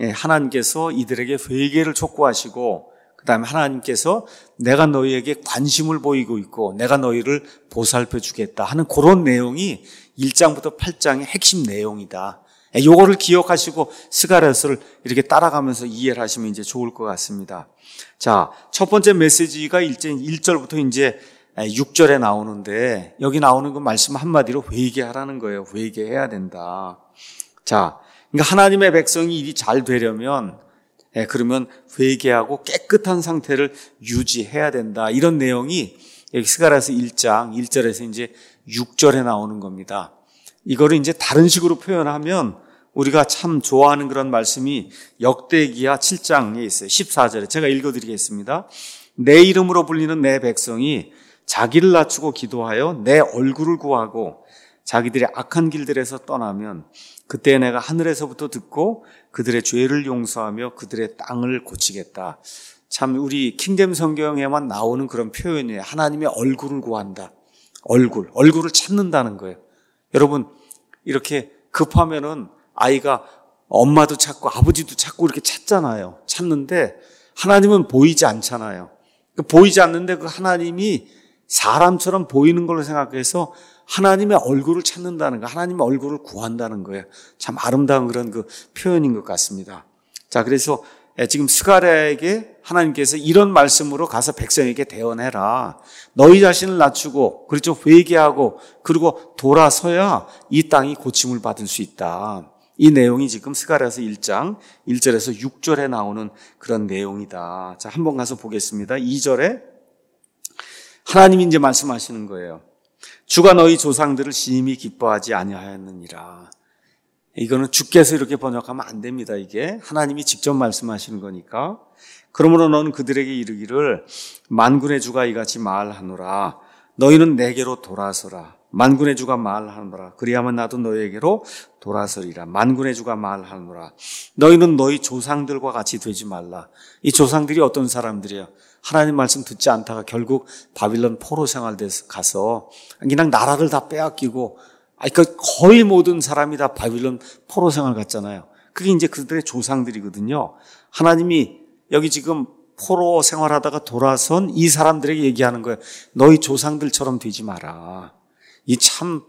하나님께서 이들에게 회개를 촉구하시고, 그 다음에 하나님께서 내가 너희에게 관심을 보이고 있고 내가 너희를 보살펴 주겠다 하는 그런 내용이 일 장부터 팔 장의 핵심 내용이다. 요거를 기억하시고 스가랴서를 이렇게 따라가면서 이해를 하시면 이제 좋을 것 같습니다. 자, 첫 번째 메시지가 일 절부터 이제 육 절에 나오는데, 여기 나오는 그 말씀 한마디로 회개하라는 거예요. 회개해야 된다. 자, 그러니까 하나님의 백성이 일이 잘 되려면, 예, 그러면 회개하고 깨끗한 상태를 유지해야 된다, 이런 내용이 여기 스가랴서 일 장 일 절에서 이제 육 절에 나오는 겁니다. 이거를 이제 다른 식으로 표현하면 우리가 참 좋아하는 그런 말씀이 역대기야 칠 장에 있어요. 십사 절에 제가 읽어드리겠습니다. 내 이름으로 불리는 내 백성이 자기를 낮추고 기도하여 내 얼굴을 구하고 자기들의 악한 길들에서 떠나면 그때 내가 하늘에서부터 듣고 그들의 죄를 용서하며 그들의 땅을 고치겠다. 참 우리 킹덤 성경에만 나오는 그런 표현이에요. 하나님의 얼굴을 구한다. 얼굴, 얼굴을 찾는다는 거예요. 여러분, 이렇게 급하면은 아이가 엄마도 찾고 아버지도 찾고 이렇게 찾잖아요. 찾는데 하나님은 보이지 않잖아요. 보이지 않는데 그 하나님이 사람처럼 보이는 걸로 생각해서 하나님의 얼굴을 찾는다는 거, 하나님의 얼굴을 구한다는 거예요. 참 아름다운 그런 그 표현인 것 같습니다. 자, 그래서 지금 스가랴에게 하나님께서 이런 말씀으로 가서 백성에게 대언해라. 너희 자신을 낮추고 그렇죠, 회개하고 그리고 돌아서야 이 땅이 고침을 받을 수 있다. 이 내용이 지금 스가랴서 일 장 일 절에서 육 절에 나오는 그런 내용이다. 자, 한번 가서 보겠습니다. 이 절에 하나님이 이제 말씀하시는 거예요. 주가 너희 조상들을 심히 기뻐하지 아니하였느니라. 이거는 주께서 이렇게 번역하면 안 됩니다. 이게 하나님이 직접 말씀하시는 거니까. 그러므로 너는 그들에게 이르기를 만군의 주가 이같이 말하노라. 너희는 내게로 돌아서라. 만군의 주가 말하노라. 그리하면 나도 너희에게로 돌아서리라. 만군의 주가 말하노라. 너희는 너희 조상들과 같이 되지 말라. 이 조상들이 어떤 사람들이야? 하나님 말씀 듣지 않다가 결국 바빌론 포로 생활돼서 가서 그냥 나라를 다 빼앗기고 아, 그러니까 거의 모든 사람이 다 바빌론 포로 생활 갔잖아요. 그게 이제 그들의 조상들이거든요. 하나님이 여기 지금 포로 생활하다가 돌아선 이 사람들에게 얘기하는 거예요. 너희 조상들처럼 되지 마라. 이 참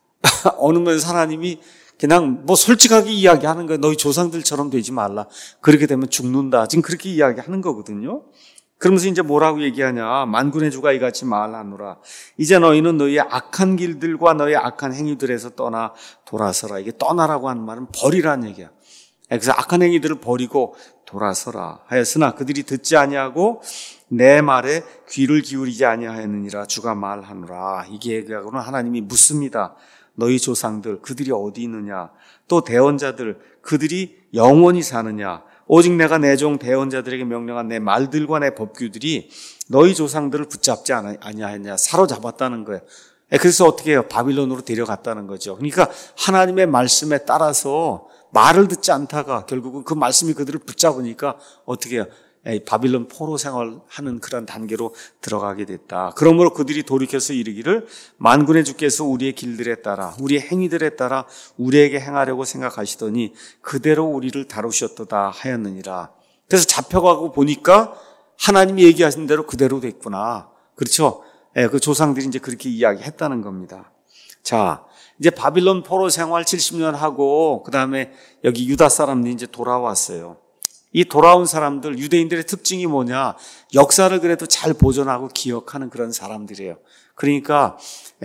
어느 면에서 하나님이 그냥 뭐 솔직하게 이야기하는 거예요. 너희 조상들처럼 되지 말라. 그렇게 되면 죽는다. 지금 그렇게 이야기하는 거거든요. 그러면서 이제 뭐라고 얘기하냐. 만군의 주가 이같이 말하노라. 이제 너희는 너희의 악한 길들과 너희의 악한 행위들에서 떠나 돌아서라. 이게 떠나라고 하는 말은 버리라는 얘기야. 그래서 악한 행위들을 버리고 돌아서라 하였으나 그들이 듣지 아니하고 내 말에 귀를 기울이지 아니하였느니라. 주가 말하노라. 이게 얘기하고는 하나님이 묻습니다. 너희 조상들 그들이 어디 있느냐. 또 대언자들 그들이 영원히 사느냐. 오직 내가 내 종 대언자들에게 명령한 내 말들과 내 법규들이 너희 조상들을 붙잡지 아니하였냐. 사로잡았다는 거예요. 그래서 어떻게 해요? 바빌론으로 데려갔다는 거죠. 그러니까 하나님의 말씀에 따라서 말을 듣지 않다가 결국은 그 말씀이 그들을 붙잡으니까 어떻게 해요? 바빌론 포로 생활하는 그런 단계로 들어가게 됐다. 그러므로 그들이 돌이켜서 이르기를 만군의 주께서 우리의 길들에 따라 우리의 행위들에 따라 우리에게 행하려고 생각하시더니 그대로 우리를 다루셨도다 하였느니라. 그래서 잡혀가고 보니까 하나님이 얘기하신 대로 그대로 됐구나. 그렇죠? 그 조상들이 이제 그렇게 이야기했다는 겁니다. 자, 이제 바빌론 포로 생활 칠십 년 하고 그 다음에 여기 유다 사람들이 이제 돌아왔어요. 이 돌아온 사람들, 유대인들의 특징이 뭐냐? 역사를 그래도 잘 보존하고 기억하는 그런 사람들이에요. 그러니까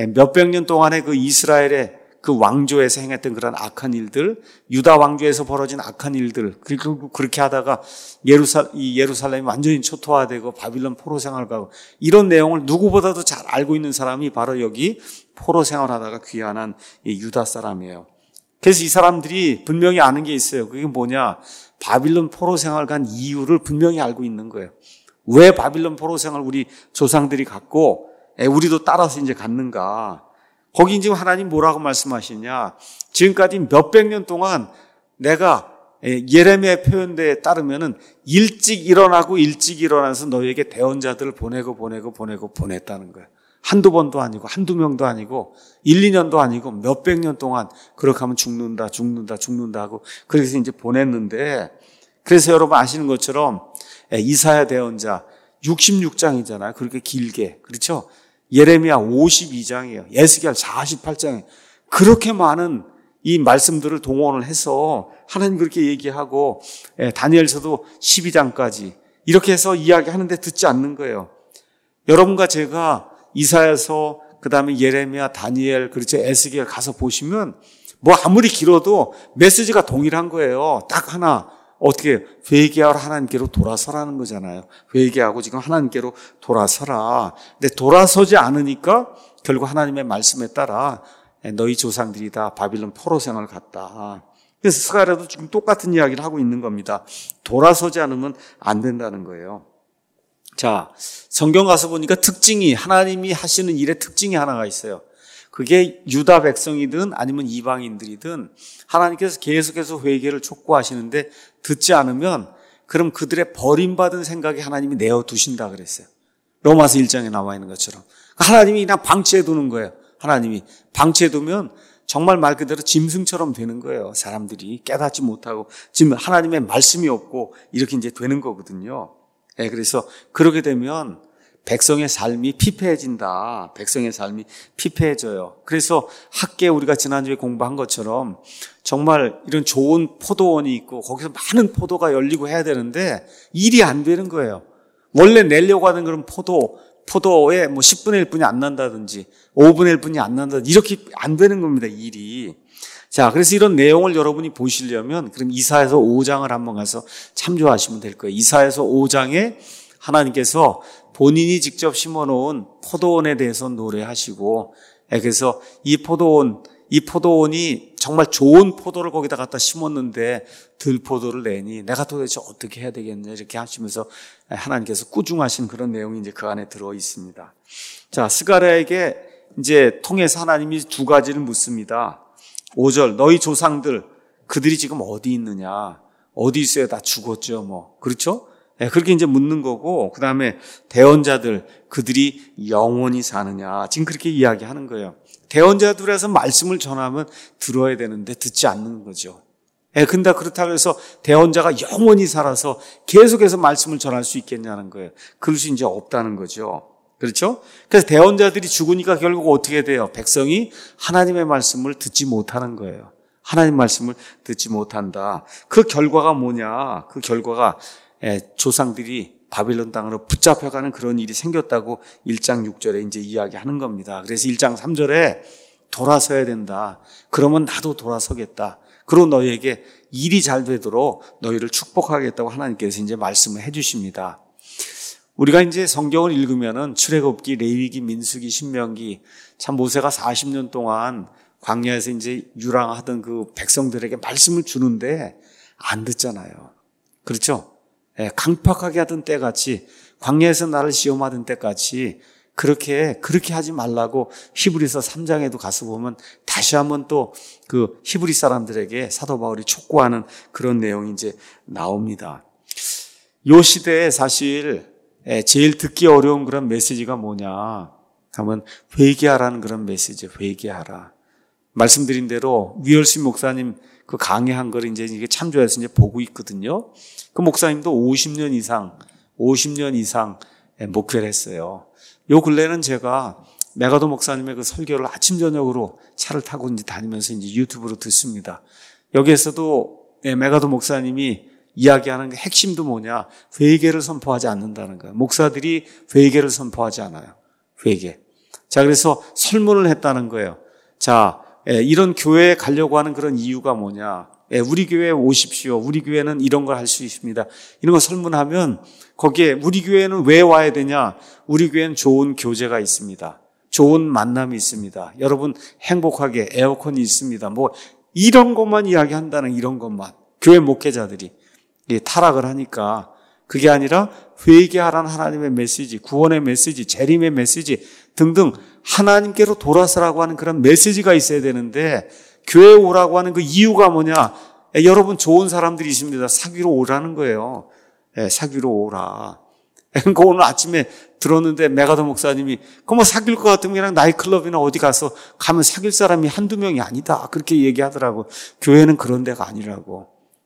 몇백 년 동안의 그 이스라엘의 그 왕조에서 행했던 그런 악한 일들, 유다 왕조에서 벌어진 악한 일들, 그리고 그렇게 하다가 예루살, 이 예루살렘이 완전히 초토화되고 바빌론 포로 생활 가고 이런 내용을 누구보다도 잘 알고 있는 사람이 바로 여기 포로 생활하다가 귀환한 이 유다 사람이에요. 그래서 이 사람들이 분명히 아는 게 있어요. 그게 뭐냐? 바빌론 포로 생활 간 이유를 분명히 알고 있는 거예요. 왜 바빌론 포로 생활 우리 조상들이 갔고 우리도 따라서 이제 갔는가? 거기 지금 하나님 뭐라고 말씀하시냐? 지금까지 몇백 년 동안 내가 예레미야의 표현대에 따르면은 일찍 일어나고 일찍 일어나서 너희에게 대언자들을 보내고 보내고 보내고 보냈다는 거예요. 한두 번도 아니고 한두 명도 아니고 일, 이 년도 아니고 몇백 년 동안 그렇게 하면 죽는다 죽는다 죽는다 하고 그래서 이제 보냈는데 그래서 여러분 아시는 것처럼 이사야 대언자 육십육 장이잖아요. 그렇게 길게. 그렇죠? 예레미야 오십이 장이에요. 에스겔 사십팔 장이에요. 그렇게 많은 이 말씀들을 동원을 해서 하나님 그렇게 얘기하고 다니엘서도 십이 장까지 이렇게 해서 이야기하는데 듣지 않는 거예요. 여러분과 제가 이사야서 그다음에 예레미야, 다니엘, 그렇죠? 에스겔 가서 보시면 뭐 아무리 길어도 메시지가 동일한 거예요. 딱 하나. 어떻게 회개하러 하나님께로 돌아서라는 거잖아요. 회개하고 지금 하나님께로 돌아서라. 근데 돌아서지 않으니까 결국 하나님의 말씀에 따라 너희 조상들이 다 바빌론 포로 생활을 갔다. 그래서 스가랴도 지금 똑같은 이야기를 하고 있는 겁니다. 돌아서지 않으면 안 된다는 거예요. 자, 성경 가서 보니까 특징이 하나님이 하시는 일의 특징이 하나가 있어요. 그게 유다 백성이든 아니면 이방인들이든 하나님께서 계속해서 회개를 촉구하시는데 듣지 않으면 그럼 그들의 버림받은 생각이 하나님이 내어두신다 그랬어요. 로마서 일 장에 나와 있는 것처럼. 하나님이 그냥 방치해 두는 거예요. 하나님이 방치해 두면 정말 말 그대로 짐승처럼 되는 거예요. 사람들이 깨닫지 못하고 지금 하나님의 말씀이 없고 이렇게 이제 되는 거거든요. 네, 그래서 그렇게 되면 백성의 삶이 피폐해진다. 백성의 삶이 피폐해져요. 그래서 학계 우리가 지난주에 공부한 것처럼 정말 이런 좋은 포도원이 있고 거기서 많은 포도가 열리고 해야 되는데 일이 안 되는 거예요. 원래 내려고 하는 그런 포도, 포도에 뭐 십분의 일뿐이 안 난다든지 오분의 일뿐이 안 난다든지 이렇게 안 되는 겁니다. 일이. 자, 그래서 이런 내용을 여러분이 보시려면 그럼 이사야서 오 장을 한번 가서 참조하시면 될 거예요. 이사야서 오 장에 하나님께서 본인이 직접 심어놓은 포도원에 대해서 노래하시고, 그래서 이 포도원, 이 포도원이 정말 좋은 포도를 거기다 갖다 심었는데 들포도를 내니 내가 도대체 어떻게 해야 되겠냐 이렇게 하시면서 하나님께서 꾸중하신 그런 내용이 이제 그 안에 들어 있습니다. 자, 스가랴에게 이제 통해서 하나님이 두 가지를 묻습니다. 오 절, 너희 조상들 그들이 지금 어디 있느냐? 어디 있어요? 다 죽었죠, 뭐. 그렇죠? 예, 그렇게 이제 묻는 거고, 그 다음에 대언자들, 그들이 영원히 사느냐. 지금 그렇게 이야기하는 거예요. 대언자들에서 말씀을 전하면 들어야 되는데 듣지 않는 거죠. 예, 근데 그렇다고 해서 대언자가 영원히 살아서 계속해서 말씀을 전할 수 있겠냐는 거예요. 그럴 수 이제 없다는 거죠. 그렇죠? 그래서 대언자들이 죽으니까 결국 어떻게 돼요? 백성이 하나님의 말씀을 듣지 못하는 거예요. 하나님 말씀을 듣지 못한다. 그 결과가 뭐냐? 그 결과가 조상들이 바빌론 땅으로 붙잡혀가는 그런 일이 생겼다고 일 장 육 절에 이제 이야기하는 겁니다. 그래서 일 장 삼 절에 돌아서야 된다. 그러면 나도 돌아서겠다. 그리고 너희에게 일이 잘 되도록 너희를 축복하겠다고 하나님께서 이제 말씀을 해 주십니다. 우리가 이제 성경을 읽으면은 출애굽기, 레위기, 민수기, 신명기, 참 모세가 사십 년 동안 광야에서 이제 유랑하던 그 백성들에게 말씀을 주는데 안 듣잖아요. 그렇죠? 예, 강팍하게 하던 때같이, 광야에서 나를 시험하던 때같이 그렇게 그렇게 하지 말라고 히브리서 삼 장에도 가서 보면 다시 한번 또 그 히브리 사람들에게 사도 바울이 촉구하는 그런 내용이 이제 나옵니다. 이 시대에 사실 제일 듣기 어려운 그런 메시지가 뭐냐 하면 회개하라는 그런 메시지. 회개하라. 말씀드린 대로 위얼스 목사님 그 강의한 걸 이제 이게 참조해서 이제 보고 있거든요. 그 목사님도 오십 년 이상, 오십 년 이상 목회를 했어요. 요 근래는 제가 메가도 목사님의 그 설교를 아침 저녁으로 차를 타고 이제 다니면서 이제 유튜브로 듣습니다. 여기에서도 메가도 목사님이 이야기하는 그 핵심도 뭐냐? 회개를 선포하지 않는다는 거예요. 목사들이 회개를 선포하지 않아요. 회개. 자, 그래서 설문을 했다는 거예요. 자, 이런 교회에 가려고 하는 그런 이유가 뭐냐? 우리 교회에 오십시오. 우리 교회는 이런 걸 할 수 있습니다. 이런 거 설문하면 거기에 우리 교회는 왜 와야 되냐? 우리 교회는 좋은 교제가 있습니다. 좋은 만남이 있습니다. 여러분 행복하게 에어컨이 있습니다. 뭐 이런 것만 이야기한다는 이런 것만. 교회 목회자들이 타락을 하니까 그게 아니라 회개하라는 하나님의 메시지, 구원의 메시지, 재림의 메시지 등등 하나님께로 돌아서라고 하는 그런 메시지가 있어야 되는데 교회에 오라고 하는 그 이유가 뭐냐? 에, 여러분 좋은 사람들이 있습니다. 사귀러 오라는 거예요. 에, 사귀러 오라. 그 오늘 아침에 들었는데 메가더 목사님이 그 뭐 사귈 것 같으면 그냥 나이클럽이나 어디 가서 가면 사귈 사람이 한두 명이 아니다. 그렇게 얘기하더라고. 교회는 그런 데가 아니라고.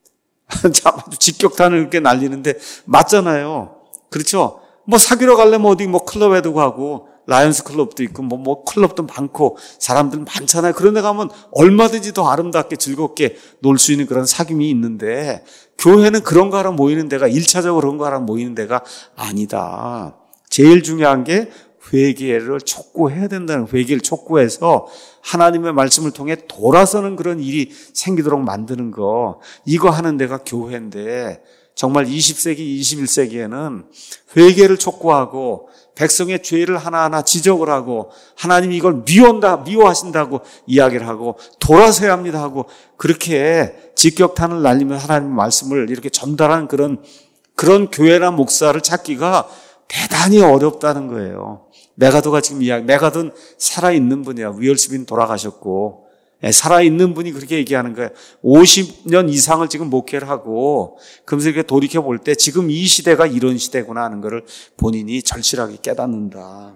참 아주 직격탄을 이렇게 날리는데 맞잖아요. 그렇죠? 뭐 사귀러 가려면 어디 뭐 클럽에도 가고 라이언스 클럽도 있고 뭐, 뭐 클럽도 많고 사람들 많잖아요. 그런 데 가면 얼마든지 더 아름답게 즐겁게 놀 수 있는 그런 사귐이 있는데 교회는 그런 거 하러 모이는 데가 일차적으로 그런 거 하러 모이는 데가 아니다. 제일 중요한 게 회개를 촉구해야 된다는 회개를 촉구해서 하나님의 말씀을 통해 돌아서는 그런 일이 생기도록 만드는 거. 이거 하는 데가 교회인데 정말 이십 세기, 이십일 세기에는 회개를 촉구하고 백성의 죄를 하나하나 지적을 하고 하나님이 이걸 미워한다, 미워하신다고 이야기를 하고 돌아서야 합니다 하고 그렇게 직격탄을 날리면 하나님의 말씀을 이렇게 전달하는 그런 그런 교회나 목사를 찾기가 대단히 어렵다는 거예요. 메가도가 지금 이야기, 메가도는 살아있는 분이야. 위얼스빈 돌아가셨고 살아있는 분이 그렇게 얘기하는 거예요. 오십 년 이상을 지금 목회를 하고 그러면서 이렇게 돌이켜볼 때 지금 이 시대가 이런 시대구나 하는 것을 본인이 절실하게 깨닫는다.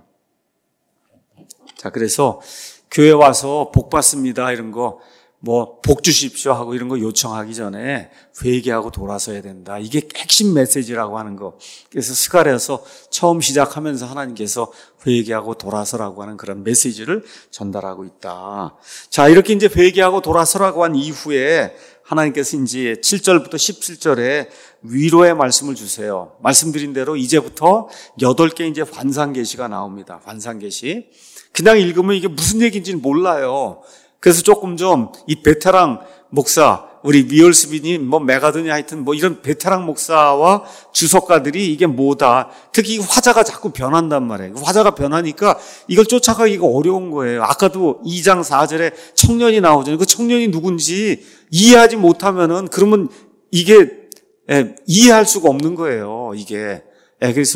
자, 그래서 교회 와서 복 받습니다 이런 거 뭐 복 주십시오 하고 이런 거 요청하기 전에 회개하고 돌아서야 된다. 이게 핵심 메시지라고 하는 거. 그래서 스가랴서 처음 시작하면서 하나님께서 회개하고 돌아서라고 하는 그런 메시지를 전달하고 있다. 자, 이렇게 이제 회개하고 돌아서라고 한 이후에 하나님께서 이제 칠 절부터 십칠 절에 위로의 말씀을 주세요. 말씀드린 대로 이제부터 여덟 개 이제 환상계시가 나옵니다. 환상계시. 그냥 읽으면 이게 무슨 얘기인지는 몰라요. 그래서 조금 좀 이 베테랑 목사, 우리 미얼스빈이 뭐 메가드니 하여튼 뭐 이런 베테랑 목사와 주석가들이 이게 뭐다. 특히 이 화자가 자꾸 변한단 말이에요. 화자가 변하니까 이걸 쫓아가기가 어려운 거예요. 아까도 이 장 사 절에 청년이 나오잖아요. 그 청년이 누군지 이해하지 못하면은 그러면 이게 예, 이해할 수가 없는 거예요. 이게. 예, 그래서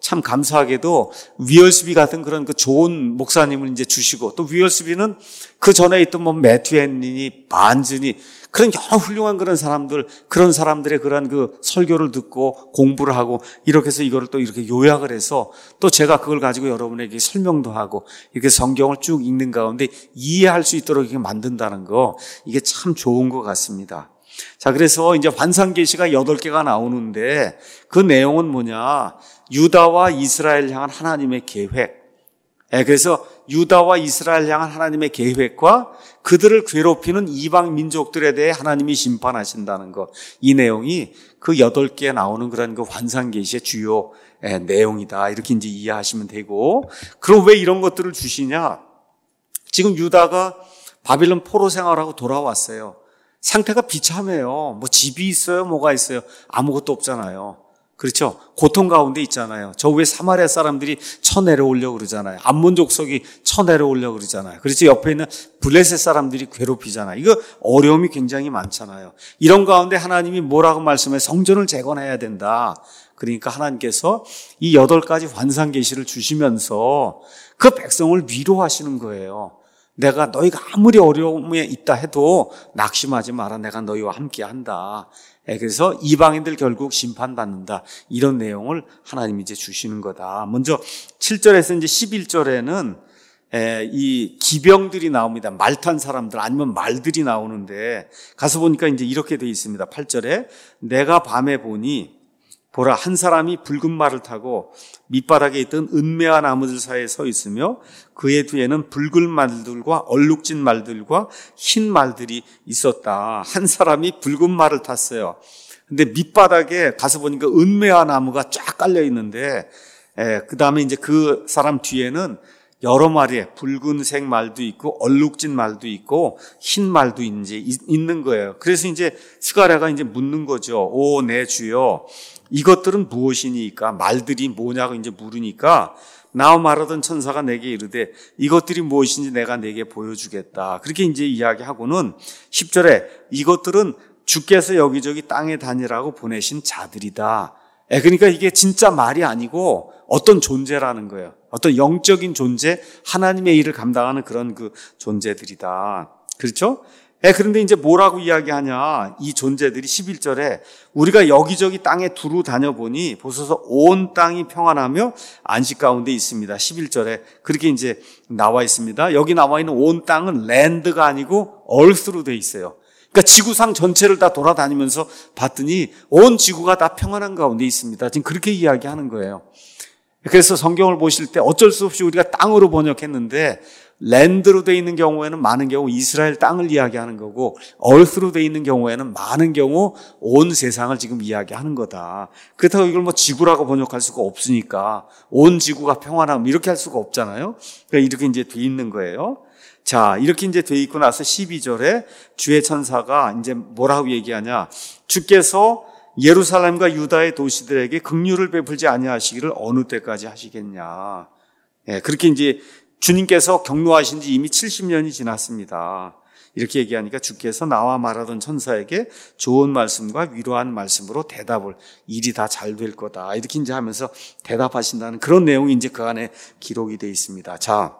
참 감사하게도 위얼스비 같은 그런 그 좋은 목사님을 이제 주시고, 또 위얼스비는 그 전에 있던 뭐 매튜 헨리니, 반즈니, 그런 여러 훌륭한 그런 사람들, 그런 사람들의 그런 그 설교를 듣고 공부를 하고, 이렇게 해서 이거를 또 이렇게 요약을 해서 또 제가 그걸 가지고 여러분에게 설명도 하고, 이렇게 성경을 쭉 읽는 가운데 이해할 수 있도록 이렇게 만든다는 거, 이게 참 좋은 것 같습니다. 자, 그래서 이제 환상계시가 여덟 개가 나오는데 그 내용은 뭐냐? 유다와 이스라엘 향한 하나님의 계획. 예, 그래서 유다와 이스라엘 향한 하나님의 계획과 그들을 괴롭히는 이방 민족들에 대해 하나님이 심판하신다는 것. 이 내용이 그 여덟 개에 나오는 그런 그 환상계시의 주요 예, 내용이다. 이렇게 이제 이해하시면 되고. 그럼 왜 이런 것들을 주시냐? 지금 유다가 바빌론 포로 생활하고 돌아왔어요. 상태가 비참해요. 뭐 집이 있어요? 뭐가 있어요? 아무것도 없잖아요. 그렇죠? 고통 가운데 있잖아요. 저 위에 사마리아 사람들이 쳐내려오려고 그러잖아요. 암몬 족속이 쳐내려오려고 그러잖아요. 그렇죠? 옆에 있는 블레셋 사람들이 괴롭히잖아요. 이거 어려움이 굉장히 많잖아요. 이런 가운데 하나님이 뭐라고 말씀해? 성전을 재건해야 된다. 그러니까 하나님께서 이 여덟 가지 환상 계시를 주시면서 그 백성을 위로하시는 거예요. 내가 너희가 아무리 어려움에 있다 해도 낙심하지 마라. 내가 너희와 함께 한다. 그래서 이방인들 결국 심판받는다. 이런 내용을 하나님이 이제 주시는 거다. 먼저 칠 절에서 이제 십일 절에는 이 기병들이 나옵니다. 말 탄 사람들 아니면 말들이 나오는데 가서 보니까 이제 이렇게 되어 있습니다. 팔 절에 내가 밤에 보니 보라 한 사람이 붉은 말을 타고 밑바닥에 있던 은매화 나무들 사이에 서 있으며 그의 뒤에는 붉은 말들과 얼룩진 말들과 흰 말들이 있었다. 한 사람이 붉은 말을 탔어요. 근데 밑바닥에 가서 보니까 은매화 나무가 쫙 깔려 있는데 그 다음에 이제 그 사람 뒤에는 여러 마리의 붉은색 말도 있고 얼룩진 말도 있고 흰 말도 이제 있는 거예요. 그래서 이제 스가랴가 이제 묻는 거죠. 오, 내 주여, 이것들은 무엇이니까? 말들이 뭐냐고 이제 물으니까 나와 말하던 천사가 내게 이르되 이것들이 무엇인지 내가 내게 보여주겠다. 그렇게 이제 이야기하고는 십 절에 이것들은 주께서 여기저기 땅에 다니라고 보내신 자들이다. 예, 그러니까 이게 진짜 말이 아니고 어떤 존재라는 거예요. 어떤 영적인 존재, 하나님의 일을 감당하는 그런 그 존재들이다. 그렇죠? 예, 그런데 이제 뭐라고 이야기하냐? 이 존재들이 십일 절에 우리가 여기저기 땅에 두루 다녀보니 보소서 온 땅이 평안하며 안식 가운데 있습니다. 십일 절에 그렇게 이제 나와 있습니다. 여기 나와 있는 온 땅은 랜드가 아니고 얼스로 돼 있어요. 그러니까 지구상 전체를 다 돌아다니면서 봤더니 온 지구가 다 평안한 가운데 있습니다. 지금 그렇게 이야기하는 거예요. 그래서 성경을 보실 때 어쩔 수 없이 우리가 땅으로 번역했는데 랜드로 되어 있는 경우에는 많은 경우 이스라엘 땅을 이야기하는 거고 얼스로 되어 있는 경우에는 많은 경우 온 세상을 지금 이야기하는 거다. 그렇다고 이걸 뭐 지구라고 번역할 수가 없으니까 온 지구가 평안함 이렇게 할 수가 없잖아요. 그러니까 이렇게 이제 돼 있는 거예요. 자, 이렇게 이제 돼 있고 나서 십이 절에 주의 천사가 이제 뭐라고 얘기하냐? 주께서 예루살렘과 유다의 도시들에게 긍휼을 베풀지 아니하시기를 어느 때까지 하시겠냐? 예, 그렇게 이제 주님께서 경노하신 지 이미 칠십 년이 지났습니다. 이렇게 얘기하니까 주께서 나와 말하던 천사에게 좋은 말씀과 위로한 말씀으로 대답을 일이 다 잘 될 거다. 이렇게 이제 하면서 대답하신다는 그런 내용이 이제 그 안에 기록이 되어 있습니다. 자,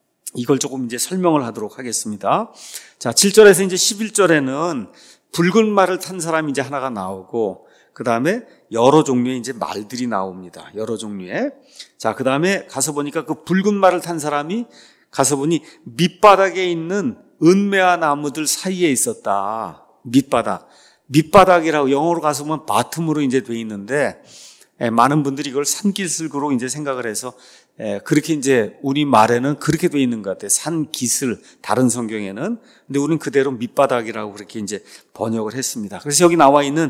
이걸 조금 이제 설명을 하도록 하겠습니다. 자, 칠 절에서 이제 십일 절에는 붉은 말을 탄 사람이 이제 하나가 나오고, 그 다음에 여러 종류의 이제 말들이 나옵니다. 여러 종류의. 자, 그 다음에 가서 보니까 그 붉은 말을 탄 사람이 가서 보니 밑바닥에 있는 은매화 나무들 사이에 있었다. 밑바닥. 밑바닥이라고 영어로 가서 보면 바텀으로 이제 돼 있는데, 예, 많은 분들이 이걸 산기슭으로 이제 생각을 해서 예, 그렇게 이제 우리 말에는 그렇게 돼 있는 것 같아요. 산기슭, 다른 성경에는. 근데 우리는 그대로 밑바닥이라고 그렇게 이제 번역을 했습니다. 그래서 여기 나와 있는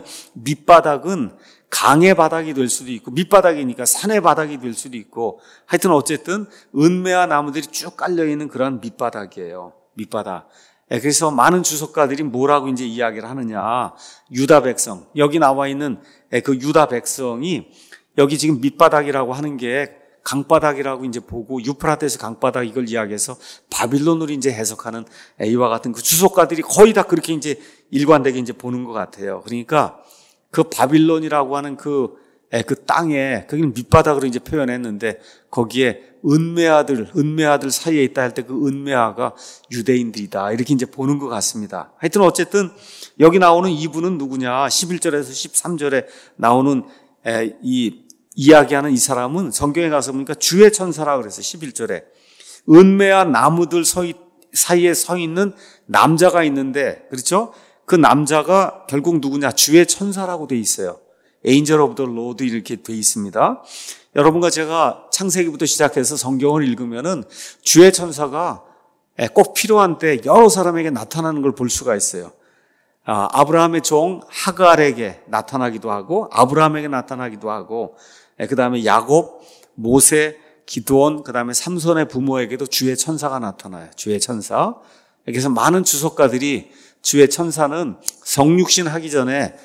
밑바닥은 강의 바닥이 될 수도 있고, 밑바닥이니까 산의 바닥이 될 수도 있고, 하여튼 어쨌든 은매화 나무들이 쭉 깔려 있는 그런 밑바닥이에요. 밑바닥. 예, 그래서 많은 주석가들이 뭐라고 이제 이야기를 하느냐. 유다 백성. 여기 나와 있는 그 유다 백성이 여기 지금 밑바닥이라고 하는 게 강바닥이라고 이제 보고 유프라테스 강바닥 이걸 이야기해서 바빌론으로 이제 해석하는 이와 같은 그 주석가들이 거의 다 그렇게 이제 일관되게 이제 보는 것 같아요. 그러니까 그 바빌론이라고 하는 그 그 땅에, 거기는 밑바닥으로 이제 표현했는데 거기에 은메아들, 은메아들 사이에 있다 할 때 그 은메아가 유대인들이다. 이렇게 이제 보는 것 같습니다. 하여튼 어쨌든 여기 나오는 이분은 누구냐? 십일 절에서 십삼 절에 나오는 이 이야기하는 이 사람은 성경에 가서 보니까 주의 천사라 그래서 십일 절에 은메아 나무들 사이에 서 있는 남자가 있는데, 그렇죠? 그 남자가 결국 누구냐? 주의 천사라고 돼 있어요. Angel of the Lord 이렇게 돼 있습니다. 여러분과 제가 창세기부터 시작해서 성경을 읽으면은 주의 천사가 꼭 필요한 때 여러 사람에게 나타나는 걸 볼 수가 있어요. 아, 아브라함의 종 하갈에게 나타나기도 하고 아브라함에게 나타나기도 하고 그 다음에 야곱, 모세, 기드온, 그 다음에 삼손의 부모에게도 주의 천사가 나타나요. 주의 천사. 그래서 많은 주석가들이 주의 천사는 성육신 하기 전에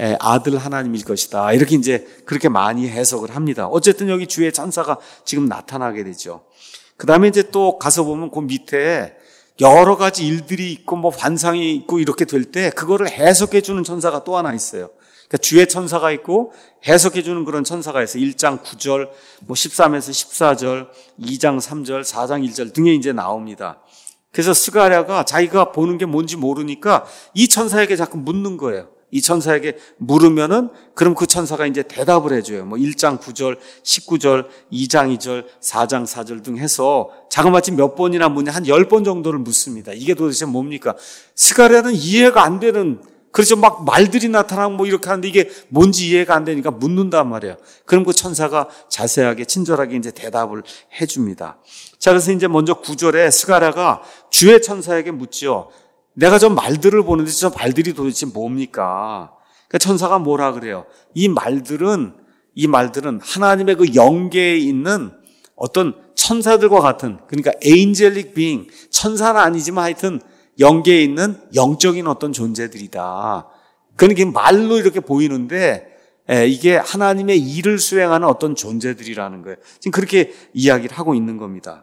아들 하나님일 것이다. 이렇게 이제 그렇게 많이 해석을 합니다. 어쨌든 여기 주의 천사가 지금 나타나게 되죠. 그 다음에 이제 또 가서 보면 그 밑에 여러 가지 일들이 있고 뭐 환상이 있고 이렇게 될 때 그거를 해석해 주는 천사가 또 하나 있어요. 그러니까 주의 천사가 있고 해석해 주는 그런 천사가 있어요. 일 장 구 절, 뭐 십삼에서 십사 절, 이 장 삼 절, 사 장 일 절 등에 이제 나옵니다. 그래서 스가랴가 자기가 보는 게 뭔지 모르니까 이 천사에게 자꾸 묻는 거예요. 이 천사에게 물으면은 그럼 그 천사가 이제 대답을 해줘요. 뭐 일 장 구 절, 십구 절, 이 장 이 절, 사 장 사 절 등 해서 자그마치 몇 번이나 묻냐 한 열 번 정도를 묻습니다. 이게 도대체 뭡니까? 스가랴는 이해가 안 되는, 그렇죠. 막 말들이 나타나고 뭐 이렇게 하는데 이게 뭔지 이해가 안 되니까 묻는단 말이에요. 그럼 그 천사가 자세하게 친절하게 이제 대답을 해줍니다. 자, 그래서 이제 먼저 구 절에 스가랴가 주의 천사에게 묻죠. 내가 저 말들을 보는데 저 말들이 도대체 뭡니까? 그러니까 천사가 뭐라 그래요? 이 말들은, 이 말들은 하나님의 그 영계에 있는 어떤 천사들과 같은, 그러니까 angelic being, 천사는 아니지만 하여튼 영계에 있는 영적인 어떤 존재들이다. 그러니까 말로 이렇게 보이는데 이게 하나님의 일을 수행하는 어떤 존재들이라는 거예요. 지금 그렇게 이야기를 하고 있는 겁니다.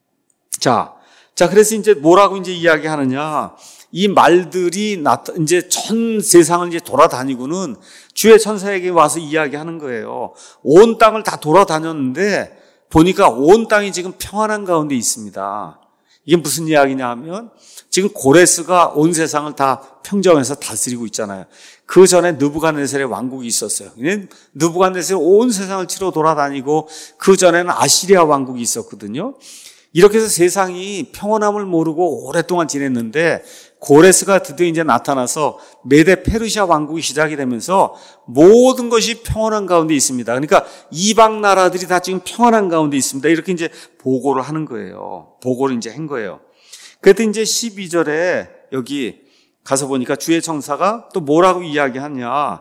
자, 자, 그래서 이제 뭐라고 이제 이야기하느냐? 이 말들이 나타, 이제 전 세상을 이제 돌아다니고는 주의 천사에게 와서 이야기하는 거예요. 온 땅을 다 돌아다녔는데 보니까 온 땅이 지금 평안한 가운데 있습니다. 이게 무슨 이야기냐 하면 지금 고레스가 온 세상을 다 평정해서 다스리고 있잖아요. 그 전에 느부갓네살의 왕국이 있었어요. 느부갓네살이 온 세상을 치러 돌아다니고 그 전에는 아시리아 왕국이 있었거든요. 이렇게 해서 세상이 평온함을 모르고 오랫동안 지냈는데 고레스가 드디어 이제 나타나서 메데 페르시아 왕국이 시작이 되면서 모든 것이 평온한 가운데 있습니다. 그러니까 이방 나라들이 다 지금 평온한 가운데 있습니다. 이렇게 이제 보고를 하는 거예요. 보고를 이제 한 거예요. 그랬더니 이제 십이 절에 여기 가서 보니까 주의 천사가 또 뭐라고 이야기하냐.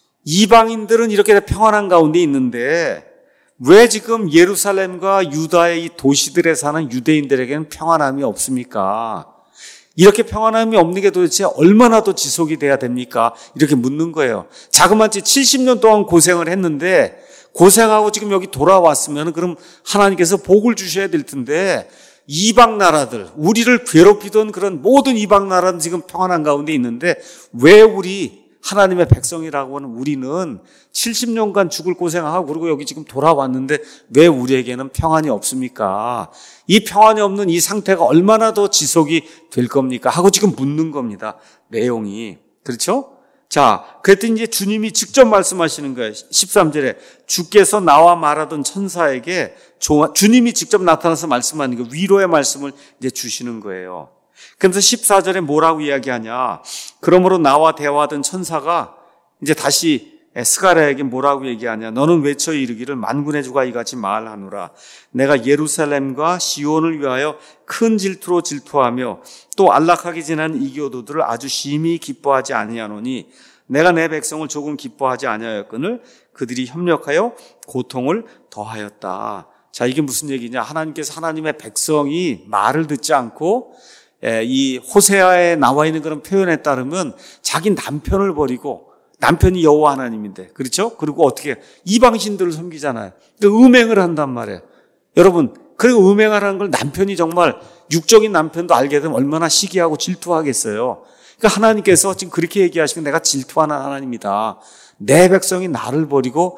이방인들은 이렇게 평안한 가운데 있는데 왜 지금 예루살렘과 유다의 이 도시들에 사는 유대인들에게는 평안함이 없습니까? 이렇게 평안함이 없는 게 도대체 얼마나 더 지속이 돼야 됩니까? 이렇게 묻는 거예요. 자그마치 칠십 년 동안 고생을 했는데 고생하고 지금 여기 돌아왔으면 그럼 하나님께서 복을 주셔야 될 텐데 이방 나라들, 우리를 괴롭히던 그런 모든 이방 나라는 지금 평안한 가운데 있는데 왜 우리 하나님의 백성이라고 하는 우리는 칠십 년간 죽을 고생하고 그리고 여기 지금 돌아왔는데 왜 우리에게는 평안이 없습니까? 이 평안이 없는 이 상태가 얼마나 더 지속이 될 겁니까? 하고 지금 묻는 겁니다. 내용이. 그렇죠? 자, 그랬더니 이제 주님이 직접 말씀하시는 거예요. 십삼 절에 주께서 나와 말하던 천사에게 주님이 직접 나타나서 말씀하는 거 위로의 말씀을 이제 주시는 거예요. 그래서 십사 절에 뭐라고 이야기하냐. 그러므로 나와 대화하던 천사가 이제 다시 스가랴에게 뭐라고 얘기하냐. 너는 외쳐 이르기를 만군의 주가 이같이 말하노라. 내가 예루살렘과 시온을 위하여 큰 질투로 질투하며 또 안락하게 지난 이교도들을 아주 심히 기뻐하지 아니하노니 내가 내 백성을 조금 기뻐하지 아니하였거늘 그들이 협력하여 고통을 더하였다. 자, 이게 무슨 얘기냐. 하나님께서 하나님의 백성이 말을 듣지 않고 이 호세아에 나와 있는 그런 표현에 따르면 자기 남편을 버리고 남편이 여호와 하나님인데 그렇죠? 그리고 어떻게 이방신들을 섬기잖아요. 음행을 한단 말이에요. 여러분 그리고 음행하라는 걸 남편이 정말 육적인 남편도 알게 되면 얼마나 시기하고 질투하겠어요. 그러니까 하나님께서 지금 그렇게 얘기하시면 내가 질투하는 하나님이다. 내 백성이 나를 버리고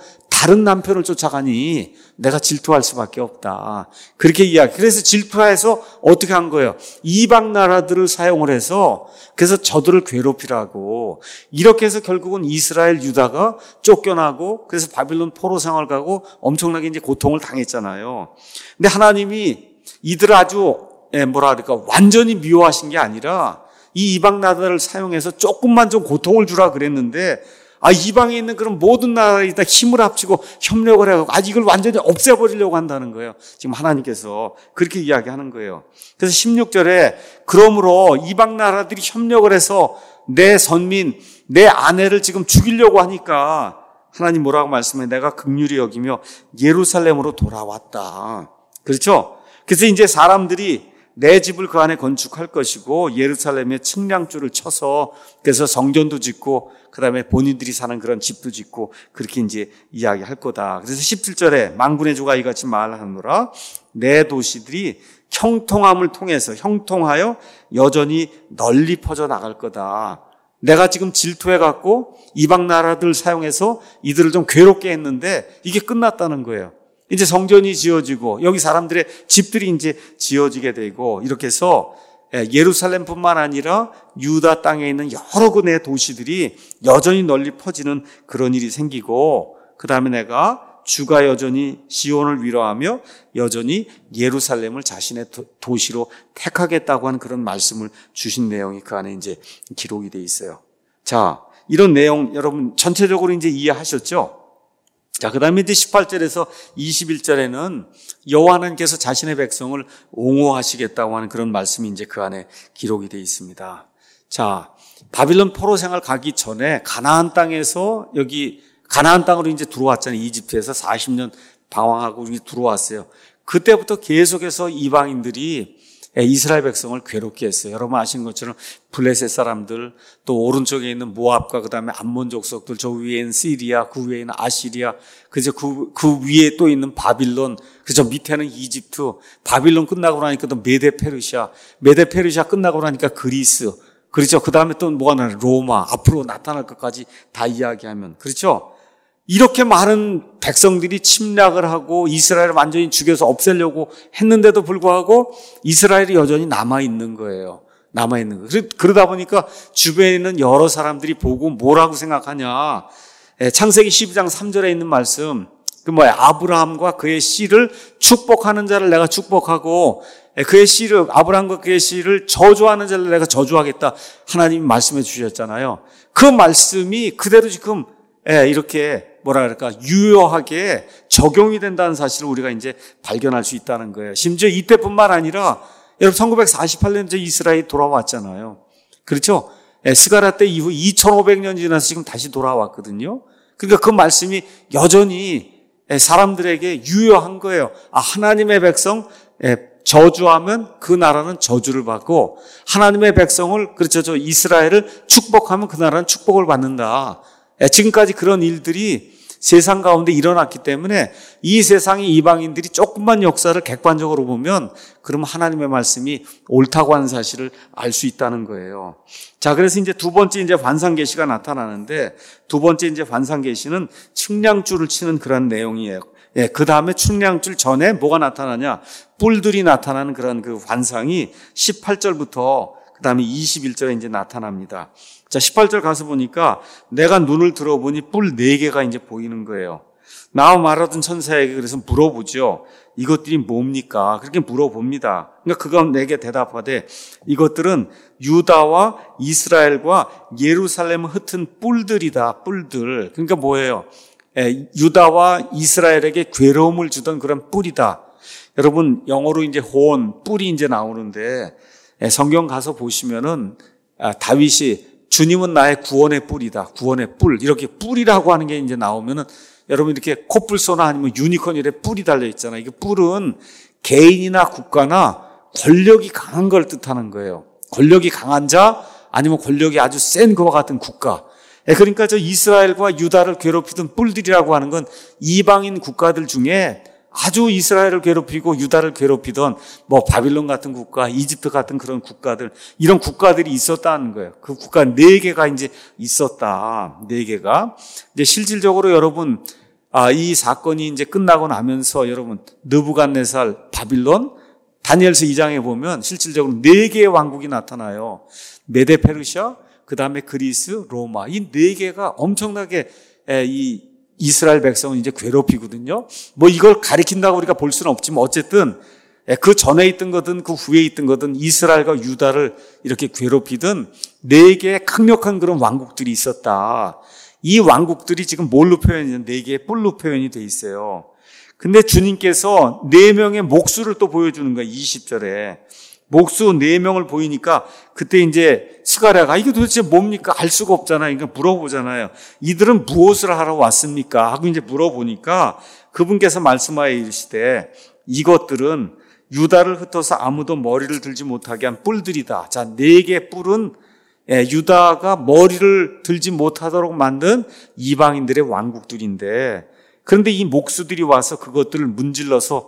다른 남편을 쫓아가니 내가 질투할 수밖에 없다. 그렇게 이야기. 그래서 질투해서 어떻게 한 거예요? 이방 나라들을 사용을 해서 그래서 저들을 괴롭히라고. 이렇게 해서 결국은 이스라엘 유다가 쫓겨나고 그래서 바빌론 포로 생활 가고 엄청나게 이제 고통을 당했잖아요. 근데 하나님이 이들을 아주 뭐라 그럴까 완전히 미워하신 게 아니라 이 이방 나라를 사용해서 조금만 좀 고통을 주라 그랬는데 아, 이방에 있는 그런 모든 나라에 다 힘을 합치고 협력을 해서 아직 이걸 완전히 없애버리려고 한다는 거예요. 지금 하나님께서 그렇게 이야기하는 거예요. 그래서 십육 절에 그러므로 이방 나라들이 협력을 해서 내 선민, 내 아내를 지금 죽이려고 하니까 하나님 뭐라고 말씀해? 내가 긍휼히 여기며 예루살렘으로 돌아왔다. 그렇죠? 그래서 이제 사람들이 내 집을 그 안에 건축할 것이고 예루살렘에 측량줄을 쳐서 그래서 성전도 짓고 그다음에 본인들이 사는 그런 집도 짓고 그렇게 이제 이야기할 거다. 그래서 십칠 절에 만군의 주가 이같이 말하노라 내 도시들이 형통함을 통해서 형통하여 여전히 널리 퍼져 나갈 거다. 내가 지금 질투해 갖고 이방 나라들 사용해서 이들을 좀 괴롭게 했는데 이게 끝났다는 거예요. 이제 성전이 지어지고 여기 사람들의 집들이 이제 지어지게 되고 이렇게 해서 예루살렘뿐만 아니라 유다 땅에 있는 여러 군의 도시들이 여전히 널리 퍼지는 그런 일이 생기고 그 다음에 내가 주가 여전히 시온을 위로하며 여전히 예루살렘을 자신의 도시로 택하겠다고 하는 그런 말씀을 주신 내용이 그 안에 이제 기록이 돼 있어요. 자, 이런 내용 여러분 전체적으로 이제 이해하셨죠? 자, 그 다음에 이제 십팔 절에서 이십일 절에는 여호와 하나님께서 자신의 백성을 옹호하시겠다고 하는 그런 말씀이 이제 그 안에 기록이 되어 있습니다. 자, 바빌론 포로 생활 가기 전에 가나안 땅에서 여기 가나안 땅으로 이제 들어왔잖아요. 이집트에서 사십 년 방황하고 들어왔어요. 그때부터 계속해서 이방인들이 이스라엘 백성을 괴롭게 했어요. 여러분 아시는 것처럼 블레셋 사람들, 또 오른쪽에 있는 모압과 그 다음에 암몬 족속들, 저 위에는 시리아, 그 위에는 아시리아, 그저 그, 그 위에 또 있는 바빌론, 그저 밑에는 이집트, 바빌론 끝나고 나니까 또 메데 페르시아, 메데 페르시아 끝나고 나니까 그리스, 그렇죠. 그 다음에 또 뭐가 나요? 로마, 앞으로 나타날 것까지 다 이야기하면, 그렇죠. 이렇게 많은 백성들이 침략을 하고 이스라엘을 완전히 죽여서 없애려고 했는데도 불구하고 이스라엘이 여전히 남아있는 거예요. 남아있는 거예요. 그러다 보니까 주변에 있는 여러 사람들이 보고 뭐라고 생각하냐. 창세기 십이 장 삼 절에 있는 말씀, 그 뭐야, 아브라함과 그의 씨를 축복하는 자를 내가 축복하고 그의 씨를, 아브라함과 그의 씨를 저주하는 자를 내가 저주하겠다. 하나님이 말씀해 주셨잖아요. 그 말씀이 그대로 지금 이렇게 뭐라 그럴까 유효하게 적용이 된다는 사실을 우리가 이제 발견할 수 있다는 거예요. 심지어 이때뿐만 아니라 여러분 천구백사십팔 년째 이스라엘이 돌아왔잖아요. 그렇죠? 스가랴 때 이후 이천오백 년 지나서 지금 다시 돌아왔거든요. 그러니까 그 말씀이 여전히 사람들에게 유효한 거예요. 아, 하나님의 백성 저주하면 그 나라는 저주를 받고 하나님의 백성을 그렇죠, 저 이스라엘을 축복하면 그 나라는 축복을 받는다. 지금까지 그런 일들이 세상 가운데 일어났기 때문에 이 세상의 이방인들이 조금만 역사를 객관적으로 보면 그러면 하나님의 말씀이 옳다고 하는 사실을 알 수 있다는 거예요. 자, 그래서 이제 두 번째 이제 환상계시가 나타나는데 두 번째 이제 환상계시는 측량줄을 치는 그런 내용이에요. 예, 그 다음에 측량줄 전에 뭐가 나타나냐? 뿔들이 나타나는 그런 그 환상이 십팔 절부터 그 다음에 이십일 절에 이제 나타납니다. 자, 십팔 절 가서 보니까 내가 눈을 들어보니 뿔 네 개가 이제 보이는 거예요. 나와 말하던 천사에게 그래서 물어보죠. 이것들이 뭡니까? 그렇게 물어봅니다. 그러니까 그가 내게 대답하되 이것들은 유다와 이스라엘과 예루살렘을 흩은 뿔들이다. 뿔들. 그러니까 뭐예요? 예, 유다와 이스라엘에게 괴로움을 주던 그런 뿔이다. 여러분 영어로 이제 혼, 뿔이 이제 나오는데 예, 성경 가서 보시면은 아, 다윗이 주님은 나의 구원의 뿔이다. 구원의 뿔. 이렇게 뿔이라고 하는 게 이제 나오면은 여러분 이렇게 코뿔소나 아니면 유니콘 이래 뿔이 달려 있잖아요. 이게 뿔은 개인이나 국가나 권력이 강한 걸 뜻하는 거예요. 권력이 강한 자 아니면 권력이 아주 센 것과 같은 국가. 그러니까 저 이스라엘과 유다를 괴롭히던 뿔들이라고 하는 건 이방인 국가들 중에 아주 이스라엘을 괴롭히고 유다를 괴롭히던 뭐 바빌론 같은 국가, 이집트 같은 그런 국가들, 이런 국가들이 있었다는 거예요. 그 국가 네 개가 이제 있었다. 네 개가. 이제 실질적으로 여러분, 아, 이 사건이 이제 끝나고 나면서 여러분 느부갓네살 바빌론 다니엘서 이 장에 보면 실질적으로 네 개의 왕국이 나타나요. 메데 페르시아, 그 다음에 그리스, 로마. 이 네 개가 엄청나게 이 이스라엘 백성은 이제 괴롭히거든요. 뭐 이걸 가리킨다고 우리가 볼 수는 없지만 어쨌든 그 전에 있던 거든 그 후에 있던 거든 이스라엘과 유다를 이렇게 괴롭히던 네 개의 강력한 그런 왕국들이 있었다. 이 왕국들이 지금 뭘로 표현이, 네 개의 뿔로 표현이 돼 있어요. 근데 주님께서 네 명의 목수를 또 보여주는 거예요. 이십 절에. 목수 네 명을 보이니까 그때 이제 스가랴가 이게 도대체 뭡니까? 알 수가 없잖아요. 그러니까 물어보잖아요. 이들은 무엇을 하러 왔습니까? 하고 이제 물어보니까 그분께서 말씀하여 이르시되 이것들은 유다를 흩어서 아무도 머리를 들지 못하게 한 뿔들이다. 자, 네 개의 뿔은 유다가 머리를 들지 못하도록 만든 이방인들의 왕국들인데, 그런데 이 목수들이 와서 그것들을 문질러서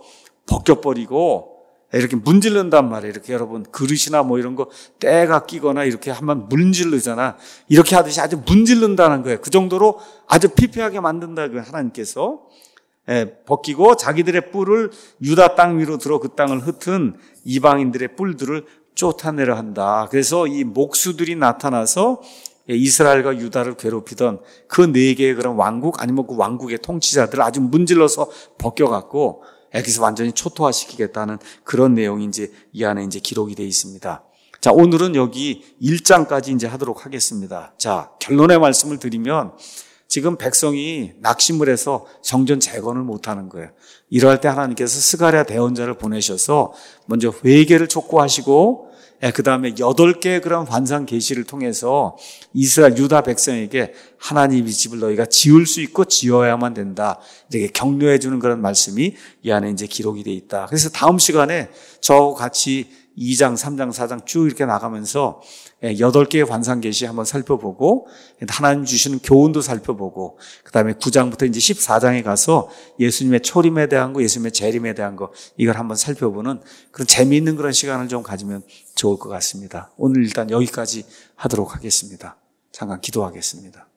벗겨버리고 이렇게 문질른단 말이에요. 이렇게 여러분 그릇이나 뭐 이런 거 때가 끼거나 이렇게 한번 문질르잖아. 이렇게 하듯이 아주 문질른다는 거예요. 그 정도로 아주 피폐하게 만든다고요. 하나님께서. 예, 벗기고 자기들의 뿔을 유다 땅 위로 들어 그 땅을 흩은 이방인들의 뿔들을 쫓아내려 한다. 그래서 이 목수들이 나타나서 이스라엘과 유다를 괴롭히던 그 네 개의 그런 왕국, 아니면 그 왕국의 통치자들을 아주 문질러서 벗겨갖고 여기서 완전히 초토화시키겠다는 그런 내용이 이제 이 안에 이제 기록이 되어 있습니다. 자, 오늘은 여기 일 장까지 이제 하도록 하겠습니다. 자, 결론의 말씀을 드리면 지금 백성이 낙심을 해서 성전 재건을 못하는 거예요. 이러할 때 하나님께서 스가랴 대언자를 보내셔서 먼저 회개를 촉구하시고 그 다음에 여덟 개의 그런 환상 계시를 통해서 이스라엘 유다 백성에게 하나님의 집을 너희가 지을 수 있고 지어야만 된다. 이렇게 격려해 주는 그런 말씀이 이 안에 이제 기록이 되어 있다. 그래서 다음 시간에 저하고 같이 이 장, 삼 장, 사 장 쭉 이렇게 나가면서 여덟 개의 환상 계시 한번 살펴보고 하나님 주시는 교훈도 살펴보고 그다음에 구 장부터 이제 십사 장에 가서 예수님의 초림에 대한 거, 예수님의 재림에 대한 거 이걸 한번 살펴보는 그런 재미있는 그런 시간을 좀 가지면 좋을 것 같습니다. 오늘 일단 여기까지 하도록 하겠습니다. 잠깐 기도하겠습니다.